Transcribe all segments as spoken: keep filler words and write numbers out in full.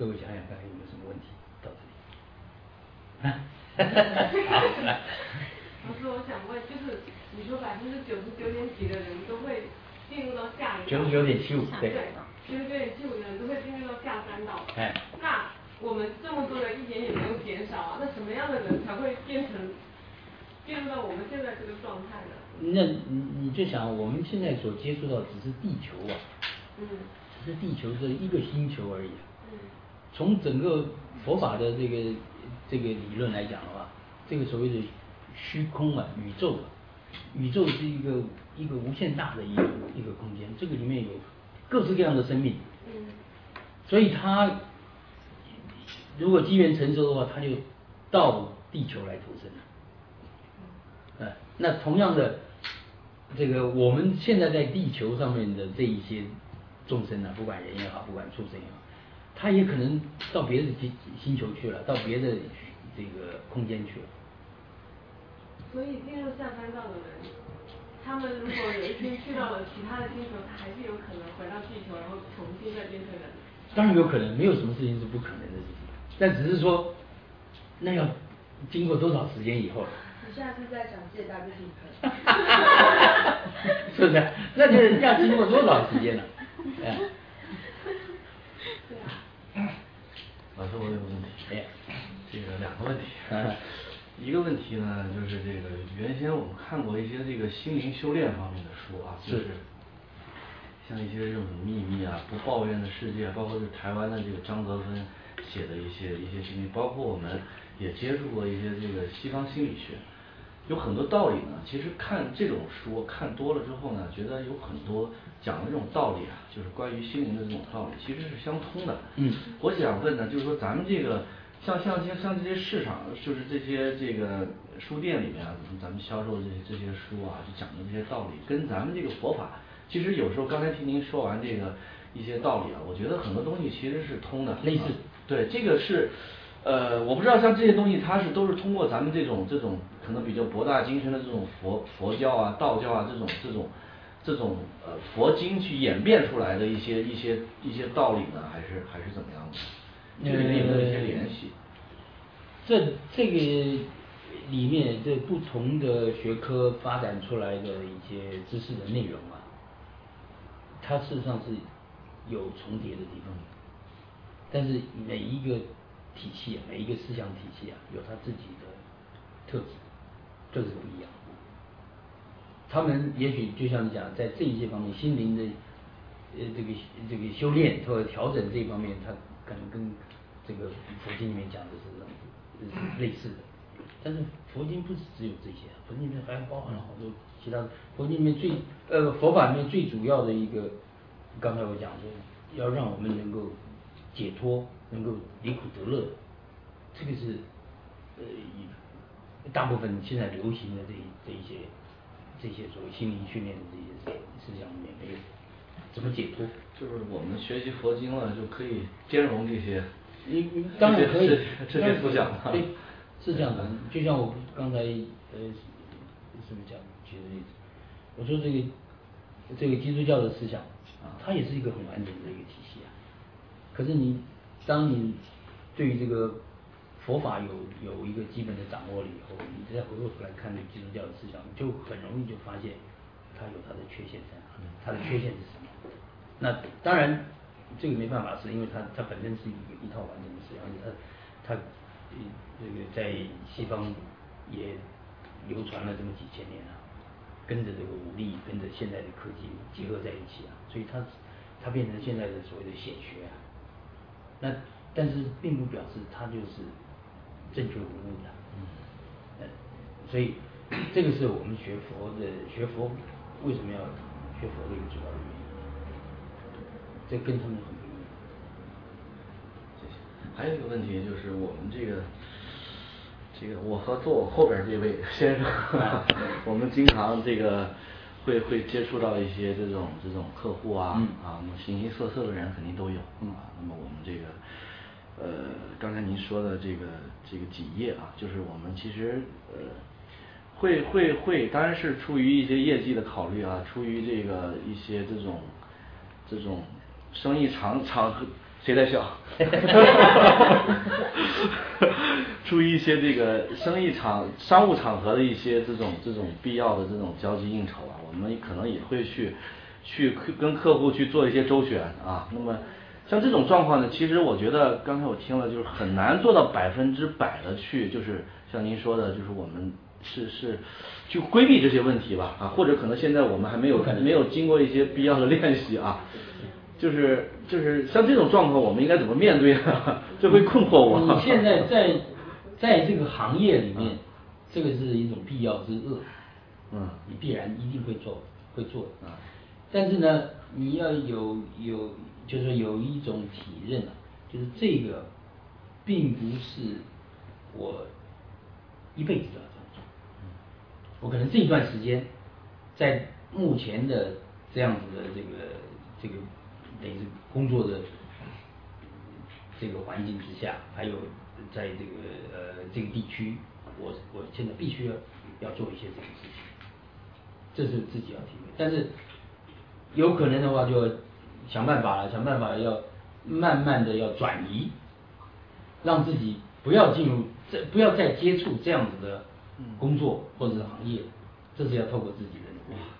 各位想想看有没有什么问题？到这里。好，来。 老师，我想问，就是你说百分之九十九点几的人都会进入到下一道， 九十九点七五，对， 九十九点七五的人都会进入到下三道。 哎， 那我们这么多人一点也没有减少啊，那什么样的人才会变成进入到我们现在这个状态呢？ 那你你就想，我们现在所接触到只是地球啊， 嗯， 只是地球这一个星球而已。 嗯， 从整个佛法的这个这个理论来讲的话，这个所谓的虚空啊，宇宙啊，宇宙是一个一个无限大的一个一个空间，这个里面有各式各样的生命。 嗯， 所以它如果机缘成熟的话，它就到地球来投生了。呃，那同样的，这个我们现在在地球上面的这一些众生啊，不管人也好，不管畜生也好，他也可能到别的星星球去了，到别的这个空间去了。 所以进入下三道的人，他们如果有一天去到了其他的星球，他还是有可能回到地球，然后重新再变成人。 当然有可能，没有什么事情是不可能的事情，但只是说，那要经过多少时间以后。 你下次再讲借大就地坑。 是不是？那就是要经过多少时间了？哎。 老师，我有个问题， 哎， 这个两个问题。 嗯一个问题呢，就是这个原先我们看过一些这个心灵修炼方面的书啊，就是像一些这种秘密啊、不抱怨的世界，包括是台湾的这个张德芬写的一些一些心理，包括我们也接触过一些这个西方心理学，有很多道理呢。其实看这种书看多了之后呢，觉得有很多讲的这种道理啊，就是关于心灵的这种道理，其实是相通的。 嗯， 我想问呢，就是说咱们这个。像像像像这些市场，就是这些这个书店里面啊，咱们销售这些这些书啊，就讲的这些道理，跟咱们这个佛法，其实有时候刚才听您说完这个一些道理啊，我觉得很多东西其实是通的， 类似。 啊、对，这个是，呃，我不知道像这些东西，它是都是通过咱们这种这种可能比较博大精深的这种佛佛教啊、道教啊这种这种这种呃佛经去演变出来的一些一些一些道理呢，还是还是怎么样的？这里面有没有一些联系？ 这这个里面这不同的学科发展出来的一些知识的内容啊，它事实上是有重叠的地方，但是每一个体系啊，每一个思想体系啊，有它自己的特质，这是不一样的。他们也许就像你讲，在这一些方面，心灵的呃这个这个修炼或者调整这一方面，它可能跟这个佛经里面讲的是是类似的。但是佛经不是只有这些，佛经里面还包含了好多其他的。佛经里面最呃佛法里面最主要的一个，刚才我讲说，要让我们能够解脱，能够离苦得乐，这个是呃大部分现在流行的这这一些。这些所谓心灵训练的这些思想里面没有怎么解脱， 就是我们学习佛经了就可以兼容这些， 你当然可以这些思想， 对，是这样的。就像我刚才呃是不是讲举的例子，我说这个这个基督教的思想，它也是一个很完整的一个体系啊。可是你当你对于这个佛法有有一个基本的掌握了以后，你再回过头来看这基督教的思想，你就很容易就发现它有它的缺陷在哪里，它的缺陷是什么？那当然这个没办法，是因为它它本身是一个一套完整的思想，而且它它这个在西方也流传了这么几千年啊，跟着这个武力，跟着现在的科技结合在一起啊，所以它它变成现在的所谓的显学啊。那但是并不表示它就是正确无误的，嗯，所以这个是我们学佛的学佛为什么要学佛的一个主要的原因，这跟他们很不一样。 谢谢。还有一个问题就是我们这个这个我和坐我后边这位先生，我们经常这个会会接触到一些这种这种客户啊、嗯、啊，形形色色的人肯定都有啊。那么我们这个。呃，刚才您说的这个这个几页啊，就是我们其实呃会会会，当然是出于一些业绩的考虑啊，出于这个一些这种这种生意长长谁在笑？注意一些这个生意场、商务场合的一些这种这种必要的这种交际应酬啊，我们可能也会去去跟客户去做一些周旋啊。那么像这种状况呢，其实我觉得刚才我听了，就是很难做到百分之百的去，就是像您说的，就是我们是是去规避这些问题吧啊，或者可能现在我们还没有没有经过一些必要的练习啊。就是就是像这种状况，我们应该怎么面对呢？这会困惑我。 你现在在在这个行业里面，这个是一种必要之恶， 嗯， 你必然一定会做会做啊。但是呢，你要有有就是有一种体认啊，就是这个并不是我一辈子都要这样做，我可能这一段时间在目前的这样子的这个这个等于是工作的这个环境之下，还有在这个呃这个地区，我我现在必须要要做一些这个事情，这是自己要体会。但是有可能的话，就想办法了，想办法要慢慢的要转移，让自己不要进入这不要再接触这样子的工作或者是行业，这是要透过自己的努力。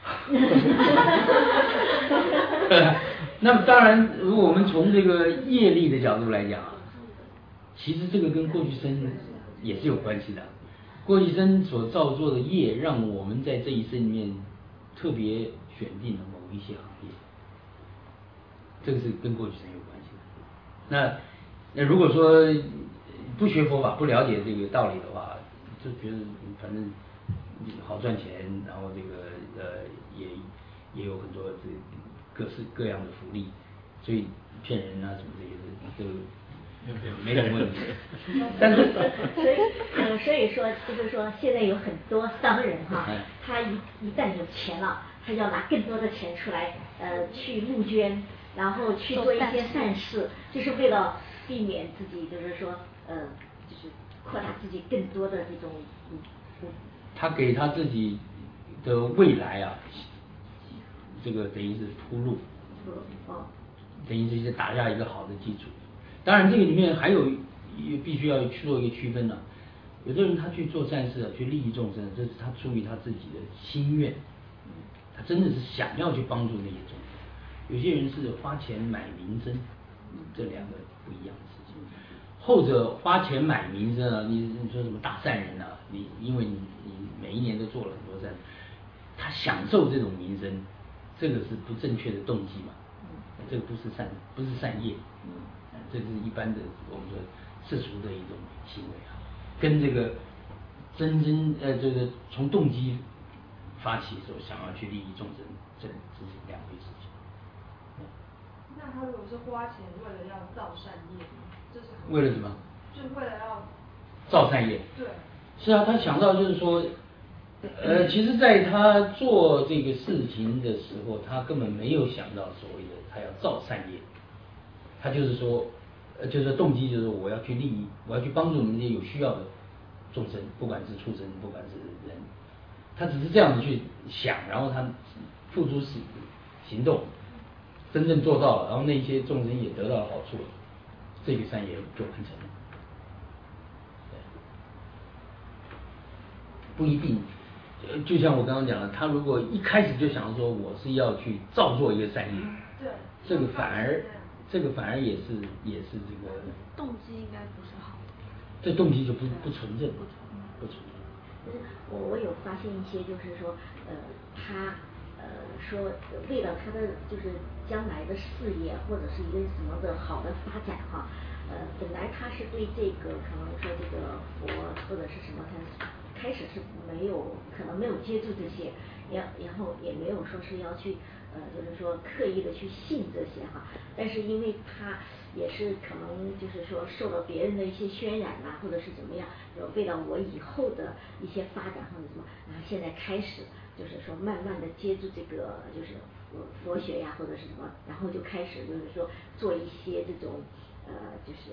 那么当然，如果我们从这个业力的角度来讲啊，其实这个跟过去生也是有关系的。过去生所造作的业，让我们在这一生里面特别选定了某一些行业，这个是跟过去生有关系的。那那如果说不学佛法、不了解这个道理的话，就觉得反正好赚钱，然后这个呃也也有很多这各式各样的福利，所以骗人啊什么这些都没什么问题。但是所以呃所以说就是说现在有很多商人哈，他一一旦有钱了，他要拿更多的钱出来呃去募捐，然后去做一些善事，就是为了避免自己就是说呃就是扩大自己更多的这种嗯嗯他给他自己的未来啊，这个等于是铺路， 哦， 等于是打下一个好的基础。当然，这个里面还有必须要去做一个区分呢、啊。有的人他去做善事啊，去利益众生，这是他出于他自己的心愿，他真的是想要去帮助那些众生。有些人是花钱买名声，这两个不一样的事情。后者花钱买名声啊，你你说什么大善人啊，你因为你你每一年都做了很多善，他享受这种名声，这个是不正确的动机嘛？这个不是善，不是善业，这是一般的我们说世俗的一种行为啊，跟这个真真呃这个从动机发起说想要去利益众生，这这是两回事情。 那他如果是花钱为了要造善业，这是为了什么？ 就是为了要造善业。 对。 是啊，他想到就是说，呃，其实在他做这个事情的时候，他根本没有想到所谓的他要造善业，他就是说，呃，就是动机就是我要去利益，我要去帮助那些有需要的众生，不管是畜生，不管是人，他只是这样子去想，然后他付诸行行动，真正做到了，然后那些众生也得到了好处了，这个善业就完成了。不一定，呃，就像我刚刚讲的，他如果一开始就想说我是要去造作一个善业， 对， 这个反而这个反而也是也是这个动机应该不是好的， 这动机就不不纯正，不纯正。 我我有发现一些，就是说，呃，他呃说为了他的就是将来的事业或者是一个什么的好的发展哈，呃，本来他是对这个可能说这个佛或者是什么，他开始是没有可能没有接触这些，然然后也没有说是要去呃就是说刻意的去信这些哈，但是因为他也是可能就是说受了别人的一些渲染呐、啊，或者是怎么样，为了我以后的一些发展或者什么，然后现在开始就是说慢慢的接触这个就是佛学呀或者是什么，然后就开始就是说做一些这种呃就是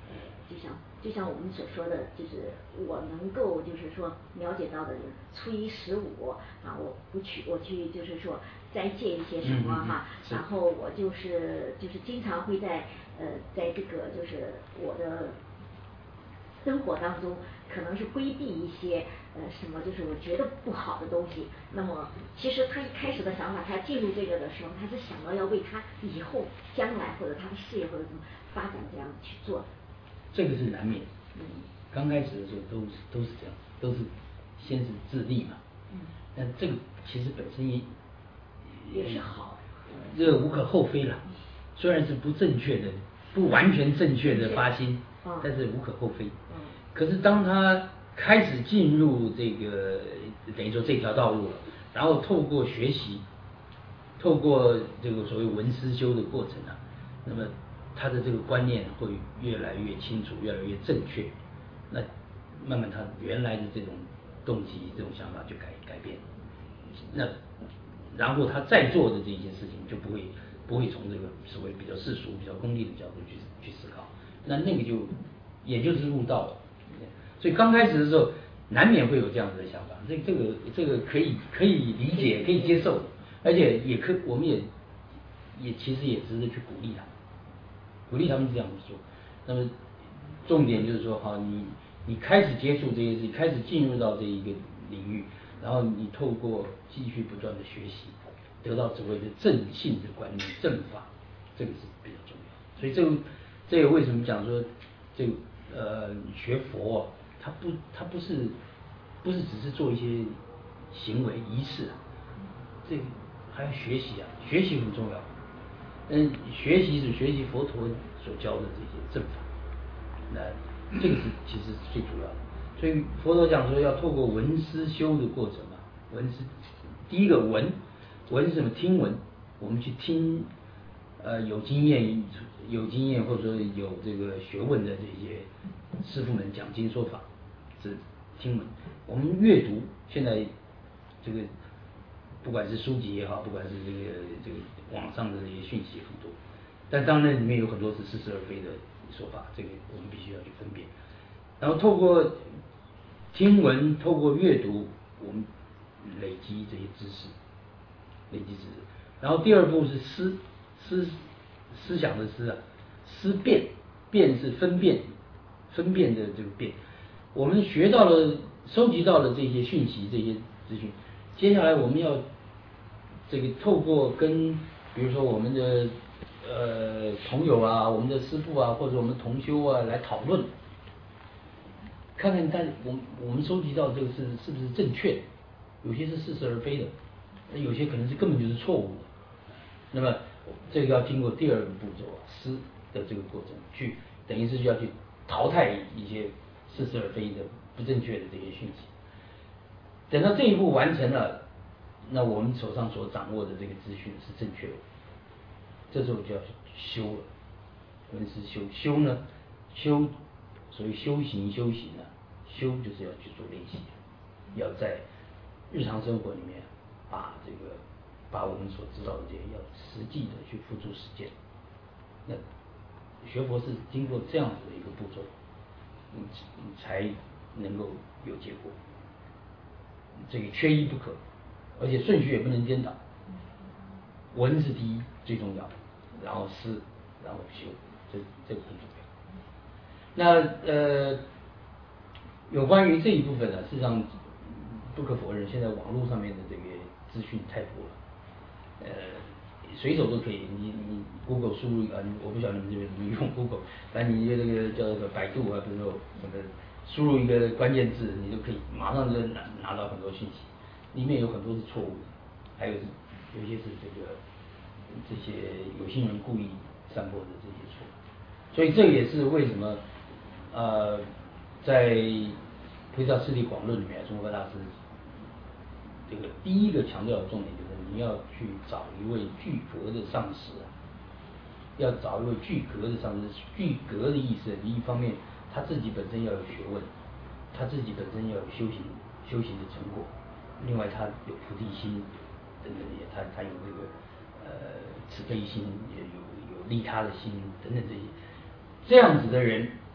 呃，就像就像我们所说的，就是我能够就是说了解到的，就是初一十五啊，我不去我去就是说斋戒一些什么哈， 嗯嗯然后我就是就是经常会在呃在这个就是我的生活当中可能是规避一些呃什么，就是我觉得不好的东西。那么其实他一开始的想法，他进入这个的时候，他是想到要为他以后将来或者他的事业或者怎么发展这样去做的。 这个是难免。 嗯。 刚开始的时候都是都是这样，都是先是自立嘛。 嗯。 但这个其实本身也也是好。 这个无可厚非了，虽然是不正确的、不完全正确的发心， 嗯、 但是无可厚非。 嗯。 可是当他开始进入这个等于说这条道路了，然后透过学习，透过这个所谓文思修的过程啊，那么他的这个观念会越来越清楚，越来越正确。那慢慢他原来的这种动机、这种想法就改改变。那然后他再做的这些事情就不会不会从这个所谓比较世俗、比较功利的角度去去思考。那那个就也就是入道了。所以刚开始的时候难免会有这样子的想法，这这个这个可以可以理解，可以接受，而且也可我们也也其实也值得去鼓励他们，鼓励他们这样做。那么重点就是说，好，你你开始接触这些事情，开始进入到这一个领域，然后你透过继续不断的学习，得到所谓的正信的观念、正法，这个是比较重要。所以这个这个为什么讲说这个呃学佛、啊，它不它不是不是只是做一些行为仪式啊，这个还要学习啊，学习很重要。嗯，学习是学习佛陀所教的这些正法，那这个是其实是最主要的。所以佛陀讲说要透过闻思修的过程嘛，闻思第一个闻，闻是什么？听闻，我们去听，呃，有经验有经验或者说有这个学问的这些师父们讲经说法，是听闻。我们阅读，现在这个不管是书籍也好，不管是这个这个网上的这些讯息很多，但当然里面有很多是似是而非的说法，这个我们必须要去分辨。然后透过听闻，透过阅读，我们累积这些知识，累积知识。然后第二步是思，思思想的思啊，思辨，辨是分辨，分辨的这个辨。我们学到了、收集到了这些讯息、这些资讯，接下来我们要这个透过跟比如说我们的呃朋友啊、我们的师父啊，或者我们同修啊来讨论，看看但我我们收集到这个是是不是正确的，有些是似是而非的，有些可能是根本就是错误的。那么这个要经过第二个步骤啊，思的这个过程，去等于是要去淘汰一些似是而非的不正确的这些讯息。等到这一步完成了，那我们手上所掌握的这个资讯是正确的，这时候就要修了。闻思修，修呢，修所谓修行修行呢、啊，修就是要去做练习，要在日常生活里面把这个把我们所知道的这些要实际的去付诸实践。那学佛是经过这样子的一个步骤，你你才能够有结果。这个缺一不可，而且顺序也不能颠倒。闻是第一最重要，然后思，然后修，这这个很重要。那呃，有关于这一部分呢，事实上不可否认，现在网络上面的这个资讯太多了，呃，随手都可以，你你 Google 输入啊，我不晓得你们这边怎么用 Google， 但你这个叫做百度啊，比如说什么输入一个关键字，你就可以马上就拿拿到很多信息，里面有很多是错误的，还有是有些是这个这些有心人故意散播的这些错误，所以这也是为什么呃在《菩萨次第广论》里面，宗喀大师这个第一个强调的重点就是你要去找一位具格的上师啊，要找一位具格的上师。具格的意思，一方面他自己本身要有学问，他自己本身要有修行修行的成果，另外他有菩提心等等这些，他他有这个呃慈悲心，也有有利他的心等等这些，这样子的人，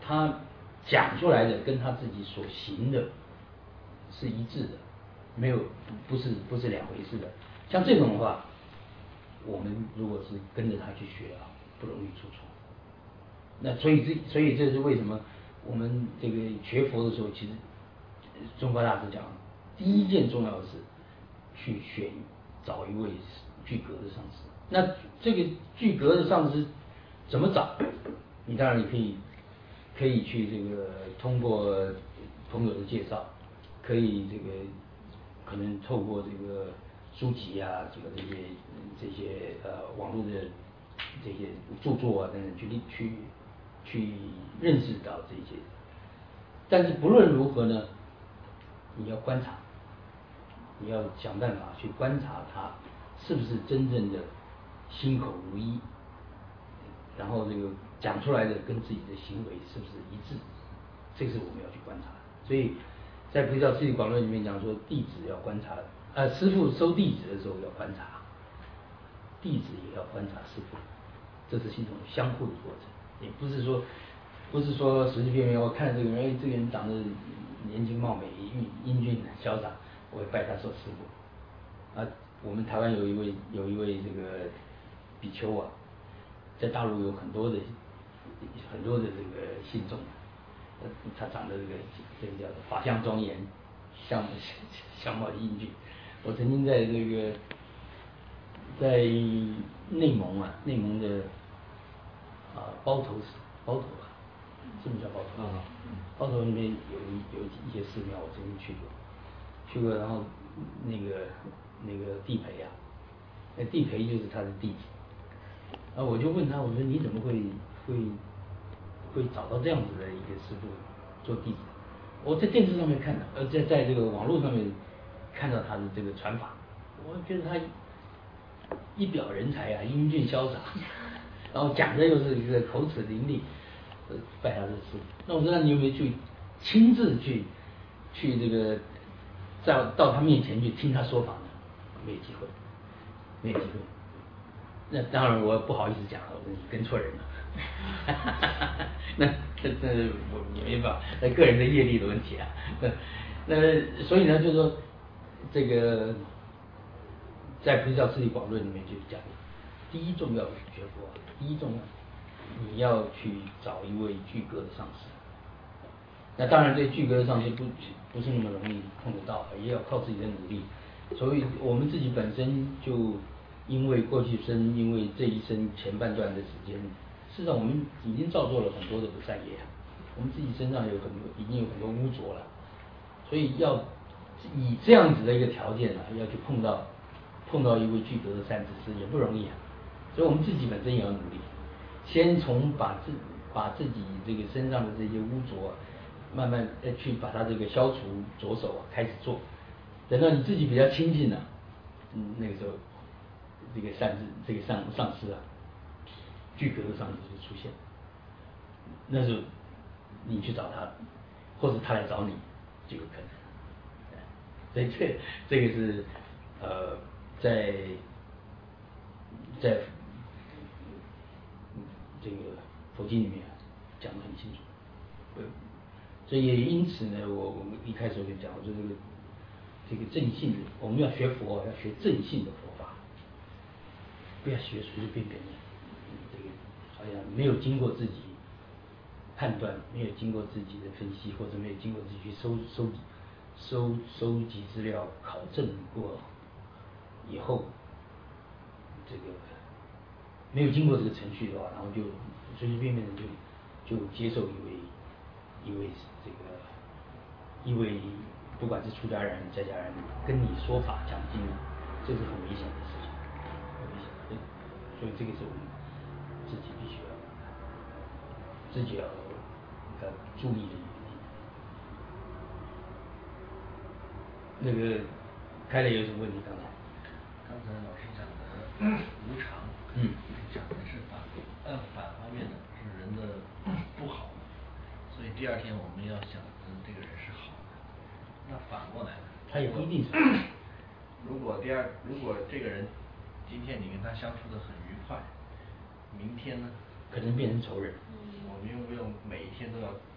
他讲出来的跟他自己所行的是一致的，没有不是不是两回事的。像这种的话，我们如果是跟着他去学啊，不容易出错。那所以这所以这是为什么我们这个学佛的时候，其实中国大师讲，第一件重要的事，去选找一位具格的上师。那这个具格的上师怎么找？你当然你可以可以去这个通过朋友的介绍，可以这个可能透过这个书籍啊，这个这些这些呃网络的这些著作啊等等去去去认识到这些。但是不论如何呢，你要观察，你要想办法去观察他是不是真正的心口如一，然后这个讲出来的跟自己的行为是不是一致，这个是我们要去观察的。所以在《菩提道次第广论》里面讲说，弟子要观察，呃，师父收弟子的时候要观察，弟子也要观察师父，这是一种相互的过程，也不是说不是说随随便便我看这个人，哎，这个人长得年轻貌美、英英俊潇洒，我会拜他做师父。啊，我们台湾有一位有一位这个比丘啊，在大陆有很多的很多的这个信众，呃，他长得这个这个叫做法相庄严，相相貌英俊。我曾经在这个在内蒙啊，内蒙的啊包头包头啊，是不是叫包头？啊，包头那边有有一些寺庙，我曾经去过，去过，然后那个那个地陪啊，那地陪就是他的弟子，啊，我就问他，我说你怎么会会会找到这样子的一个师父做弟子？我在电视上面看到，呃，在在这个网络上面看到他的这个传法，我觉得他一表人才啊，英俊潇洒，然后讲的又是一个口齿伶俐，呃，拜他的师父。那我说，那你有没有去亲自去去这个在到他面前去听他说法呢？没有机会，没有机会。那当然我不好意思讲了，我说你跟错人了。那这这我没办法，那个人的业力的问题啊。那那所以呢，就是说这个在《菩提道次第广论》里面就讲，第一重要学佛，第一重要你要去找一位具格的上师。那当然，这具格的上师不不是那么容易碰得到，也要靠自己的努力。所以我们自己本身就因为过去生，因为这一生前半段的时间，事实上我们已经造作了很多的不善业，我们自己身上有很多已经有很多污浊了，所以要以这样子的一个条件啊，要去碰到碰到一位具格的善知识也不容易啊。所以我们自己本身也要努力，先从把自把自己这个身上的这些污浊，慢慢呃去把它这个消除着手啊，开始做。等到你自己比较清净了，嗯，那个时候这个善知这个上上师啊，具格的上师就出现，那时候你去找他，或者他来找你，就有可能。所以这这个是呃在在这个佛经里面讲得很清楚。呃，所以也因此呢，我我们一开始我就讲，我说这个这个正信的，我们要学佛，要学正信的佛法，不要学随随便便的，这个好像没有经过自己判断，没有经过自己的分析，或者没有经过自己去收收集收收集资料、考证过以后，这个没有经过这个程序的话，然后就随随便便的就就接受一位一位这个一位不管是出家人、在家人跟你说法讲经，这是很危险的事情，很危险的。所以这个是我们自己必须要自己要要注意的一个地方。那个开磊有什么问题？刚才刚才老师讲的无常， 嗯， 讲的是反按反方面的是人的不好，所以第二天我们要想嗯这个人是好的。那反过来呢？ 他也不一定是。 如果第二如果这个人今天你跟他相处的很愉快，明天呢？ 可能变成仇人。 我们用不用每一天都要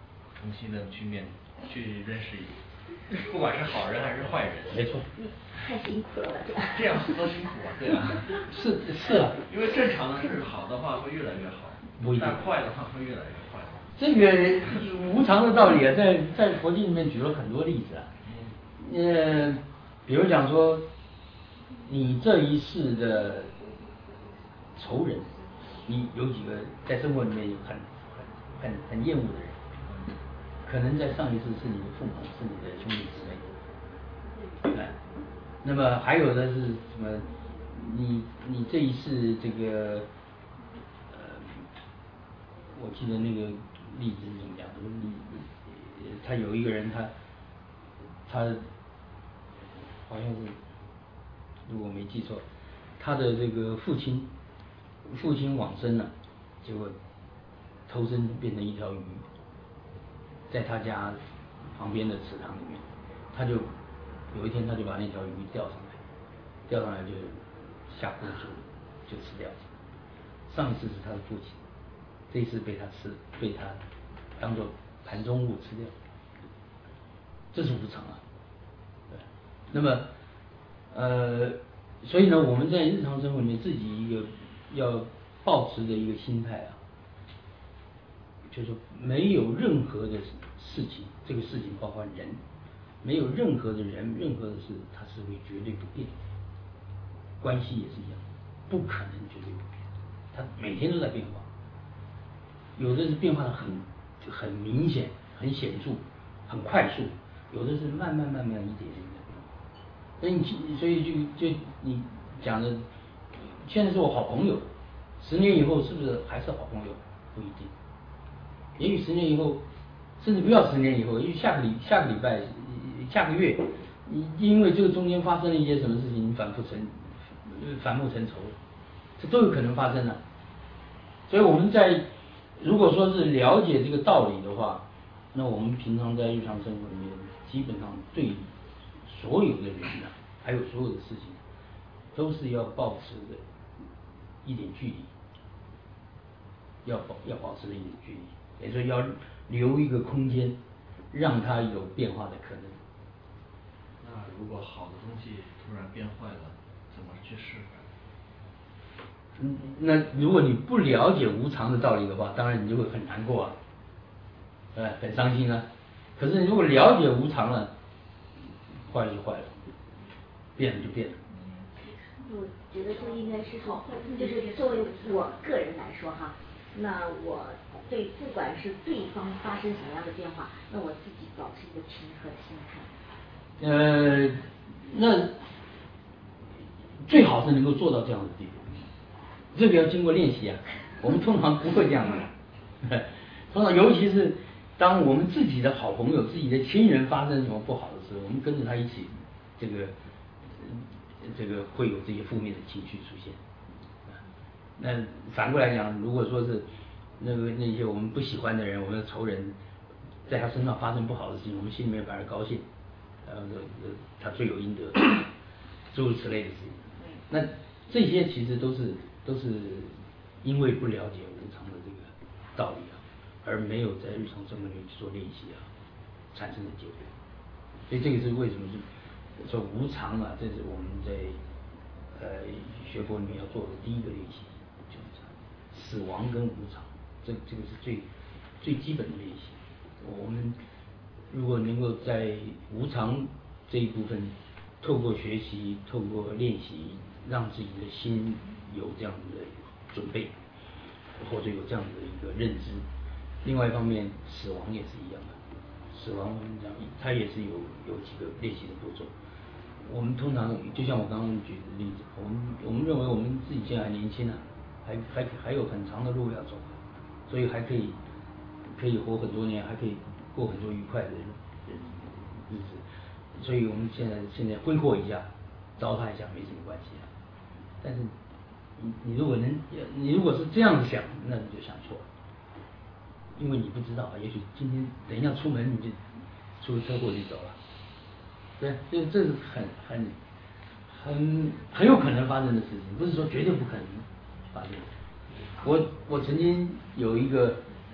重新的去面去认识，不管是好人还是坏人。 没错。 你太辛苦了，这样。 这样多辛苦啊，对啊。 是是啊。 因为正常的是好的话会越来越好，但坏的话会越来越坏。 这个无常的道理啊，在在佛经里面举了很多例子啊。呃，比如讲说，你这一世的仇人，你有几个在生活里面有很很很很厌恶的人，可能在上一世是你的父母，是你的兄弟姊妹。哎，那么还有的是什么？你你这一世这个，呃，我记得那个例子是怎么讲的？你他有一个人，他他好像是，如果没记错，他的这个父亲父亲往生了，结果投身变成一条鱼，在他家旁边的池塘里面，他就有一天他就把那条鱼钓上来，钓上来就下锅煮就吃掉了。上一次是他的父亲，这一次被他吃，被他当做盘中物吃掉，这是无常啊。对，那么呃，所以呢，我们在日常生活里面自己一个要保持的一个心态啊，就是没有任何的事情，这个事情包括人，没有任何的人，任何的事，它是会绝对不变。关系也是一样，不可能绝对不变，它每天都在变化。有的是变化的很很明显、很显著、很快速，有的是慢慢慢慢一点一点的变化。所以你所以就就你讲的，现在是我好朋友，十年以后是不是还是好朋友？不一定。也许十年以后，甚至不要十年以后，也许下个礼下个礼拜、下个月，你因为这个中间发生了一些什么事情，你反复成反目成仇，这都有可能发生的。所以我们在如果说是了解这个道理的话，那我们平常在日常生活里面，基本上对所有的人呢、啊，还有所有的事情，都是要保持着一点距离，要保要保持着一点距离，也就是要留一个空间，让它有变化的可能。 那如果好的东西突然变坏了，怎么去释怀？ 嗯，那如果你不了解无常的道理的话，当然你就会很难过啊，呃，很伤心啊。可是如果了解无常了，坏了就坏了，变了就变了。 我觉得这应该是说，就是作为我个人来说哈，那我对不管是对方发生什么样的变化，那我自己保持一个平和的心态。 呃，那最好是能够做到这样的地步。这个要经过练习啊，我们通常不会这样的。通常尤其是当我们自己的好朋友、自己的亲人发生什么不好的时候，我们跟着他一起，这个这个会有这些负面的情绪出现。那反过来讲，如果说是那个那些我们不喜欢的人，我们的仇人，在他身上发生不好的事情，我们心里面反而高兴，然后他罪有应得，诸如此类的事情。那这些其实都是都是因为不了解无常的这个道理啊，而没有在日常生活里去做练习啊，产生的结果。所以这个是为什么是说无常啊，这是我们在呃学佛里面要做的第一个练习，就是这样，死亡跟无常，这这个是最最基本的练习。我们如果能够在无常这一部分，透过学习，透过练习，让自己的心有这样的准备，或者有这样的一个认知。另外一方面，死亡也是一样的，死亡我们讲，它也是有有几个练习的步骤。我们通常就像我刚刚举的例子，我们我们认为我们自己现在还年轻啊，还还还有很长的路要走，所以还可以可以活很多年，还可以过很多愉快的日子。所以我们现在现在挥霍一下，糟蹋一下没什么关系啊。但是你你如果能，你如果是这样子想，那你就想错了，因为你不知道，也许今天等一下出门你就出车祸就走了，对，这这是很很很很有可能发生的事情，不是说绝对不可能发生。我我曾经有一个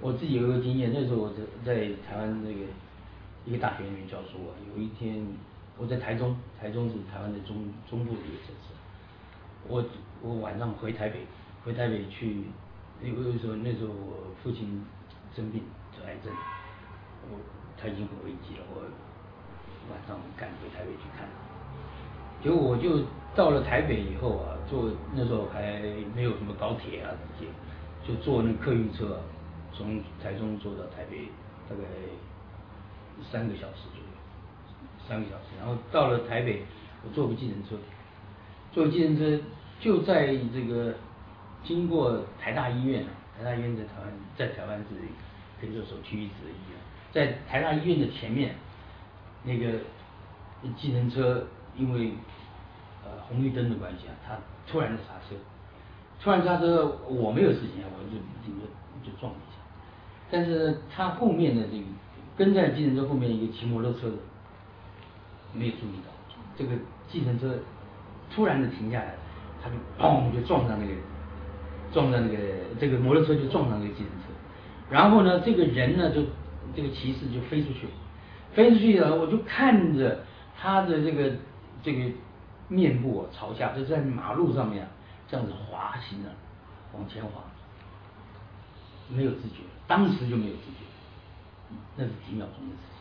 我自己有一个经验，那时候我在在台湾那个一个大学里面教书啊，有一天我在台中，台中是台湾的中中部的一个城市，我我晚上回台北，回台北去，因为那时候那时候我父亲生病得癌症，我他已经很危急了，我晚上赶回台北去看他。结果我就到了台北以后啊，坐那时候还没有什么高铁啊这些，就坐那客运车、啊，从台中坐到台北，大概三个小时左右，三个小时。然后到了台北，我坐个计程车，坐计程车就在这个经过台大医院，台大医院在台湾，在台湾是可以说首屈一指的医院，在台大医院的前面，那个计程车因为呃红绿灯的关系啊，他突然的刹车，突然刹车，我没有事情啊，我就顶着就撞了一下，但是他后面的这个跟在计程车后面一个骑摩托车的没有注意到，这个计程车突然的停下来，他就砰就撞上那个撞上那个这个摩托车就撞上那个计程车，然后呢这个人呢就这个骑士就飞出去，飞出去了，我就看着他的这个这个面部啊朝下，就在马路上面、啊、这样子滑行的往前滑，没有自觉，当时就没有自觉，那是几秒钟的事情。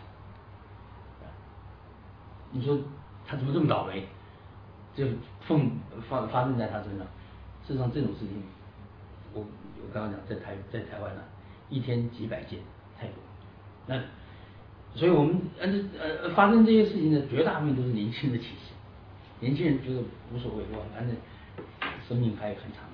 你说他怎么这么倒霉？就奉发发生在他身上。事实上这种事情，我我刚刚讲在台在台湾呢、啊，一天几百件太多。那所以我们呃呃发生这些事情的绝大部分都是年轻的起势，年轻人觉得无所谓，我反正生命还很长，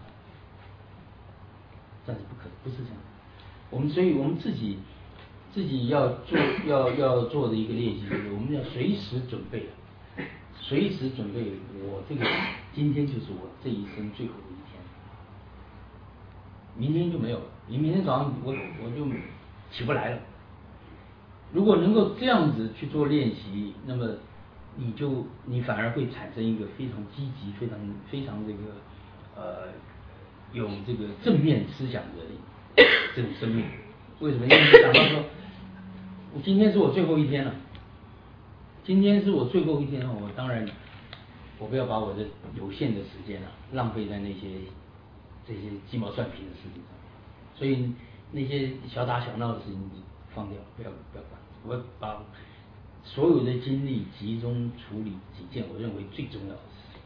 但是不可不是这样。我们所以我们自己自己要做要要做的一个练习，就是我们要随时准备，随时准备我这个今天就是我这一生最后的一天，明天就没有了，你明天早上我我就起不来了。如果能够这样子去做练习，那么你就你反而会产生一个非常积极、非常非常这个呃有这个正面思想的这种生命。为什么？因为你想到说，我今天是我最后一天了，今天是我最后一天了，我当然我不要把我的有限的时间啊浪费在那些这些鸡毛蒜皮的事情上面，所以那些小打小闹的事情你放掉，不要不要管。我把所有的精力集中处理几件我认为最重要的事情，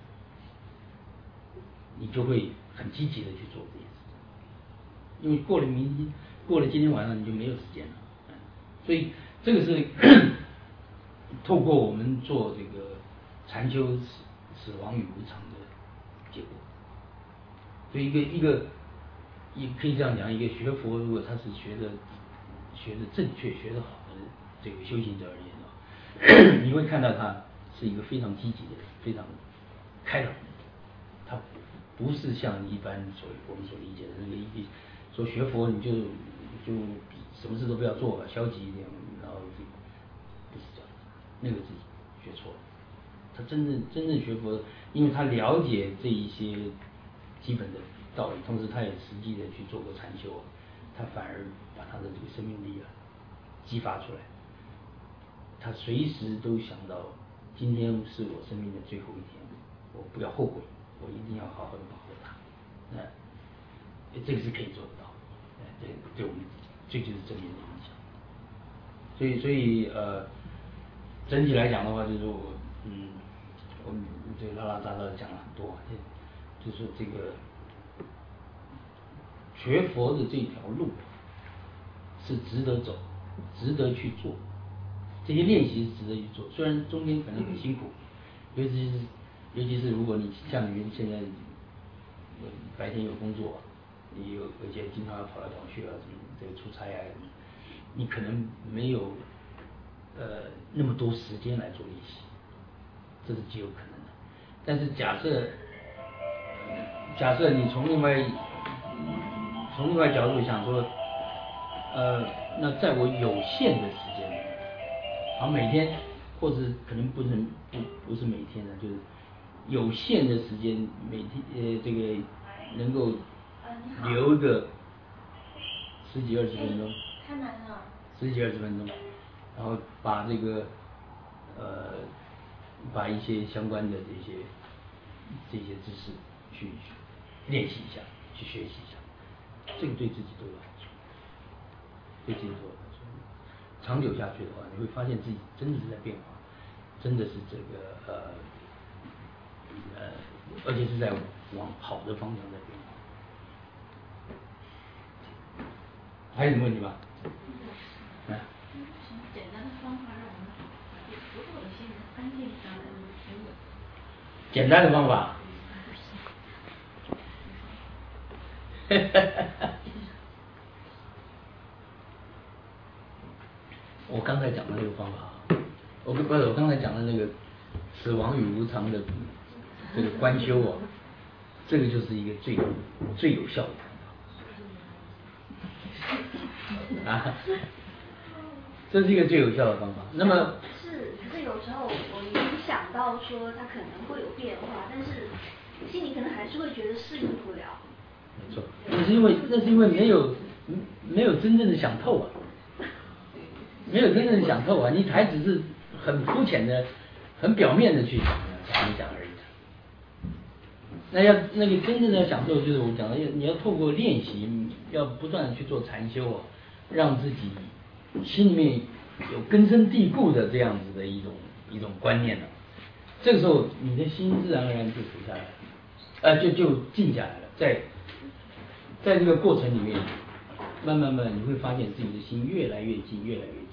你就会很积极的去做这件事情。因为过了明天，过了今天晚上你就没有时间了，所以这个是透过我们做这个禅修死死亡与无常的结果。所以一个一个也可以这样讲，一个学佛如果他是学的学的正确、学的好的这个修行者而言呢，你会看到他是一个非常积极的、非常开朗的。他不是像一般所我们所理解的那个一说学佛你就就什么事都不要做，消极一点，然后就不是这样，那个自己学错了。他真正真正学佛，因为他了解这一些基本的道理，同时他也实际的去做过禅修，他反而把他的这个生命力啊激发出来。他随时都想到，今天是我生命的最后一天，我不要后悔，我一定要好好的把握它。那这个是可以做得到，对对我们这就是正面的影响。所以所以呃，整体来讲的话，就是我嗯，我们这个拉拉杂杂的讲了很多，就是这个学佛的这条路是值得走，值得去做。这些练习是值得去做，虽然中间可能很辛苦，尤其是尤其是如果你像你们现在白天有工作，你有而且经常要跑来跑去啊，什么这个出差啊什么，你可能没有呃那么多时间来做练习，这是极有可能的。但是假设假设你从另外从另外角度想说，呃，那在我有限的时间里，好每天或者可能不是不不是每天的，就是有限的时间，每天呃这个能够留一个十几二十分钟， 太难了。 十几二十分钟，然后把这个呃把一些相关的这些这些知识去练习一下，去学习一下，这个对自己都有好处，对自己都有好处。长久下去的话，你会发现自己真的是在变化，真的是这个呃呃，而且是在往好的方向在变化。还有什么问题吗？来。 什么简单的方法让我们把这不够的心安静下来，平稳。 简单的方法。我刚才讲的那个方法，我不是我刚才讲的那个死亡与无常的这个观修哦，这个就是一个最最有效的方法啊，这是一个最有效的方法。那么是，可是有时候我联想到说它可能会有变化，但是心里可能还是会觉得适应不了。 没错，那是因为那是因为没有没有真正的想透啊。没有真正想透啊，你还只是很肤浅的、很表面的去想想一想而已。那要那个真正的享受，就是我讲的，你要透过练习，要不断的去做禅修啊，让自己心里面有根深蒂固的这样子的一种一种观念了。这个时候，你的心自然而然就停下来了，呃，就就静下来了。在在这个过程里面，慢慢慢，你会发现自己的心越来越近，越来越近。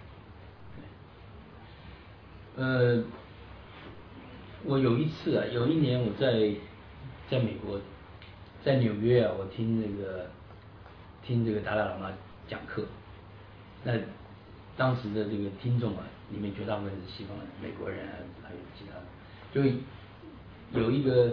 呃，我有一次啊，有一年我在在美国，在纽约啊，我听那个听这个达赖喇嘛讲课，那当时的这个听众啊，里面绝大部分是西方人，美国人啊，还有其他的，就有一个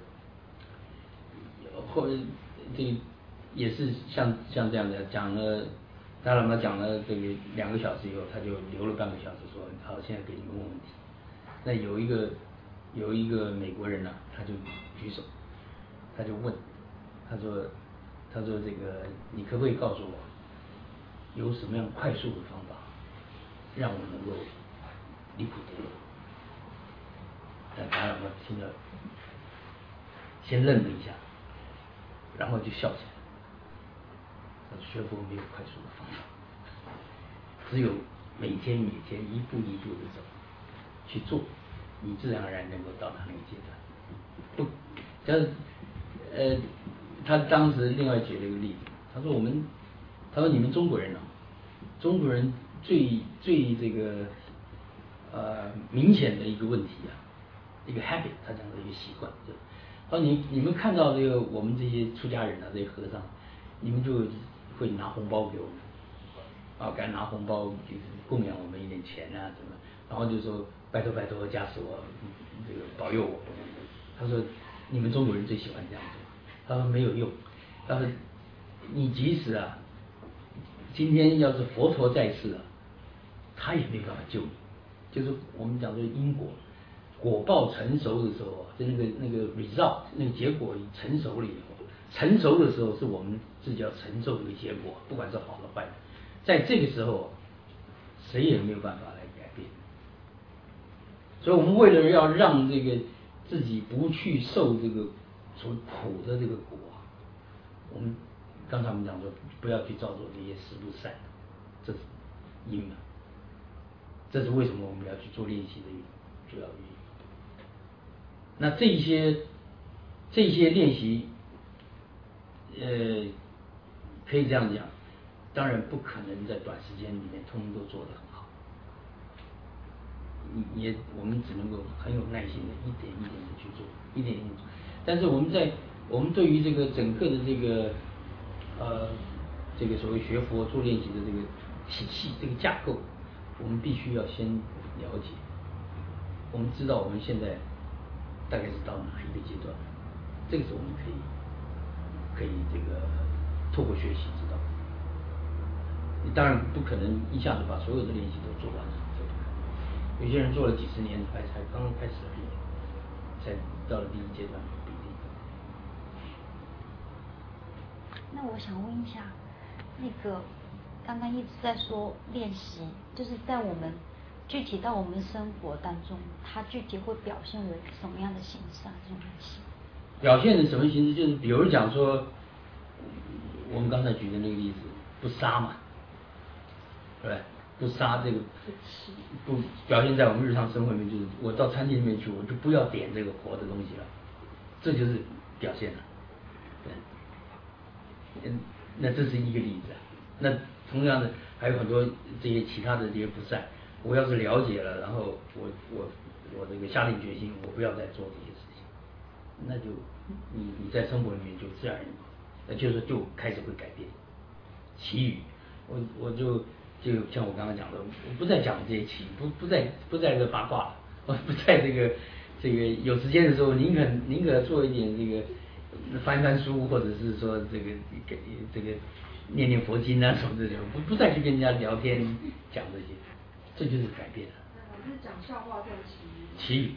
后这个也是像像这样的讲了。达赖喇嘛讲了这个两个小时以后，他就留了半个小时说：“好，现在给你们问问题。”那有一个有一个美国人呢、啊，他就举手，他就问，他说：“他说这个你可不可以告诉我，有什么样快速的方法，让我能够离苦得乐？”但达赖喇嘛听了，先愣了一下，然后就笑起来。学佛没有快速的方法，只有每天每天一步一步的走，去做，你自然而然能够到达那个阶段。不，但是呃，他当时另外举了一个例子，他说我们，他说你们中国人啊，中国人最最这个呃明显的一个问题啊，一个 habit， 他讲的一个习惯，就他说你你们看到这个我们这些出家人啊，这些和尚，你们就会拿红包给我们，啊，该拿红包就是供养我们一点钱啊什么，然后就说拜托拜托加持我，这个保佑我。他说你们中国人最喜欢这样做，他说没有用，他说你即使啊，今天要是佛陀在世啊，他也没办法救你，就是我们讲说因果，果报成熟的时候啊，就那个那个 result 那个结果成熟了以后，成熟的时候是我们自己要承受这个结果，不管是好的坏的，在这个时候，谁也没有办法来改变。所以我们为了要让这个自己不去受这个所谓苦的这个果，我们刚才我们讲说，不要去造作那些十不善，这是因嘛。这是为什么我们要去做练习的主要原因。那这些这些练习，呃，可以这样讲，当然不可能在短时间里面通通都做得很好。也我们只能够很有耐心的一点一点的去做，一点一点做。但是我们在我们对于这个整个的这个呃这个所谓学佛做练习的这个体系这个架构，我们必须要先了解。我们知道我们现在大概是到哪一个阶段，这个时候我们可以可以这个透过学习知道。你当然不可能一下子把所有的练习都做完了，这不可能。有些人做了几十年，才才刚刚开始而已，才到了第一阶段不一定。 那我想问一下， 那个刚刚一直在说练习，就是在我们具体到我们生活当中，它具体会表现为什么样的形式啊？这种练习表现的什么形式？就是比如讲说，我们刚才举的那个例子，不杀嘛，对不对？不杀这个，不表现在我们日常生活里面，就是我到餐厅里面去，我就不要点这个活的东西了，这就是表现了。对，嗯，那这是一个例子啊。那同样的还有很多这些其他的这些不善，我要是了解了，然后我我我这个下定决心，我不要再做这些事情，那就你你在生活里面就自然，那就是就开始会改变。其余，我我就就像我刚刚讲的，我不再讲这些其余，不不再不再这个八卦了，我不在这个这个有时间的时候，宁可宁可做一点这个翻翻书，或者是说这个给这个念念佛经啊什么这种，不不再去跟人家聊天讲这些，这就是改变了。 我是讲笑话算其余。 其余。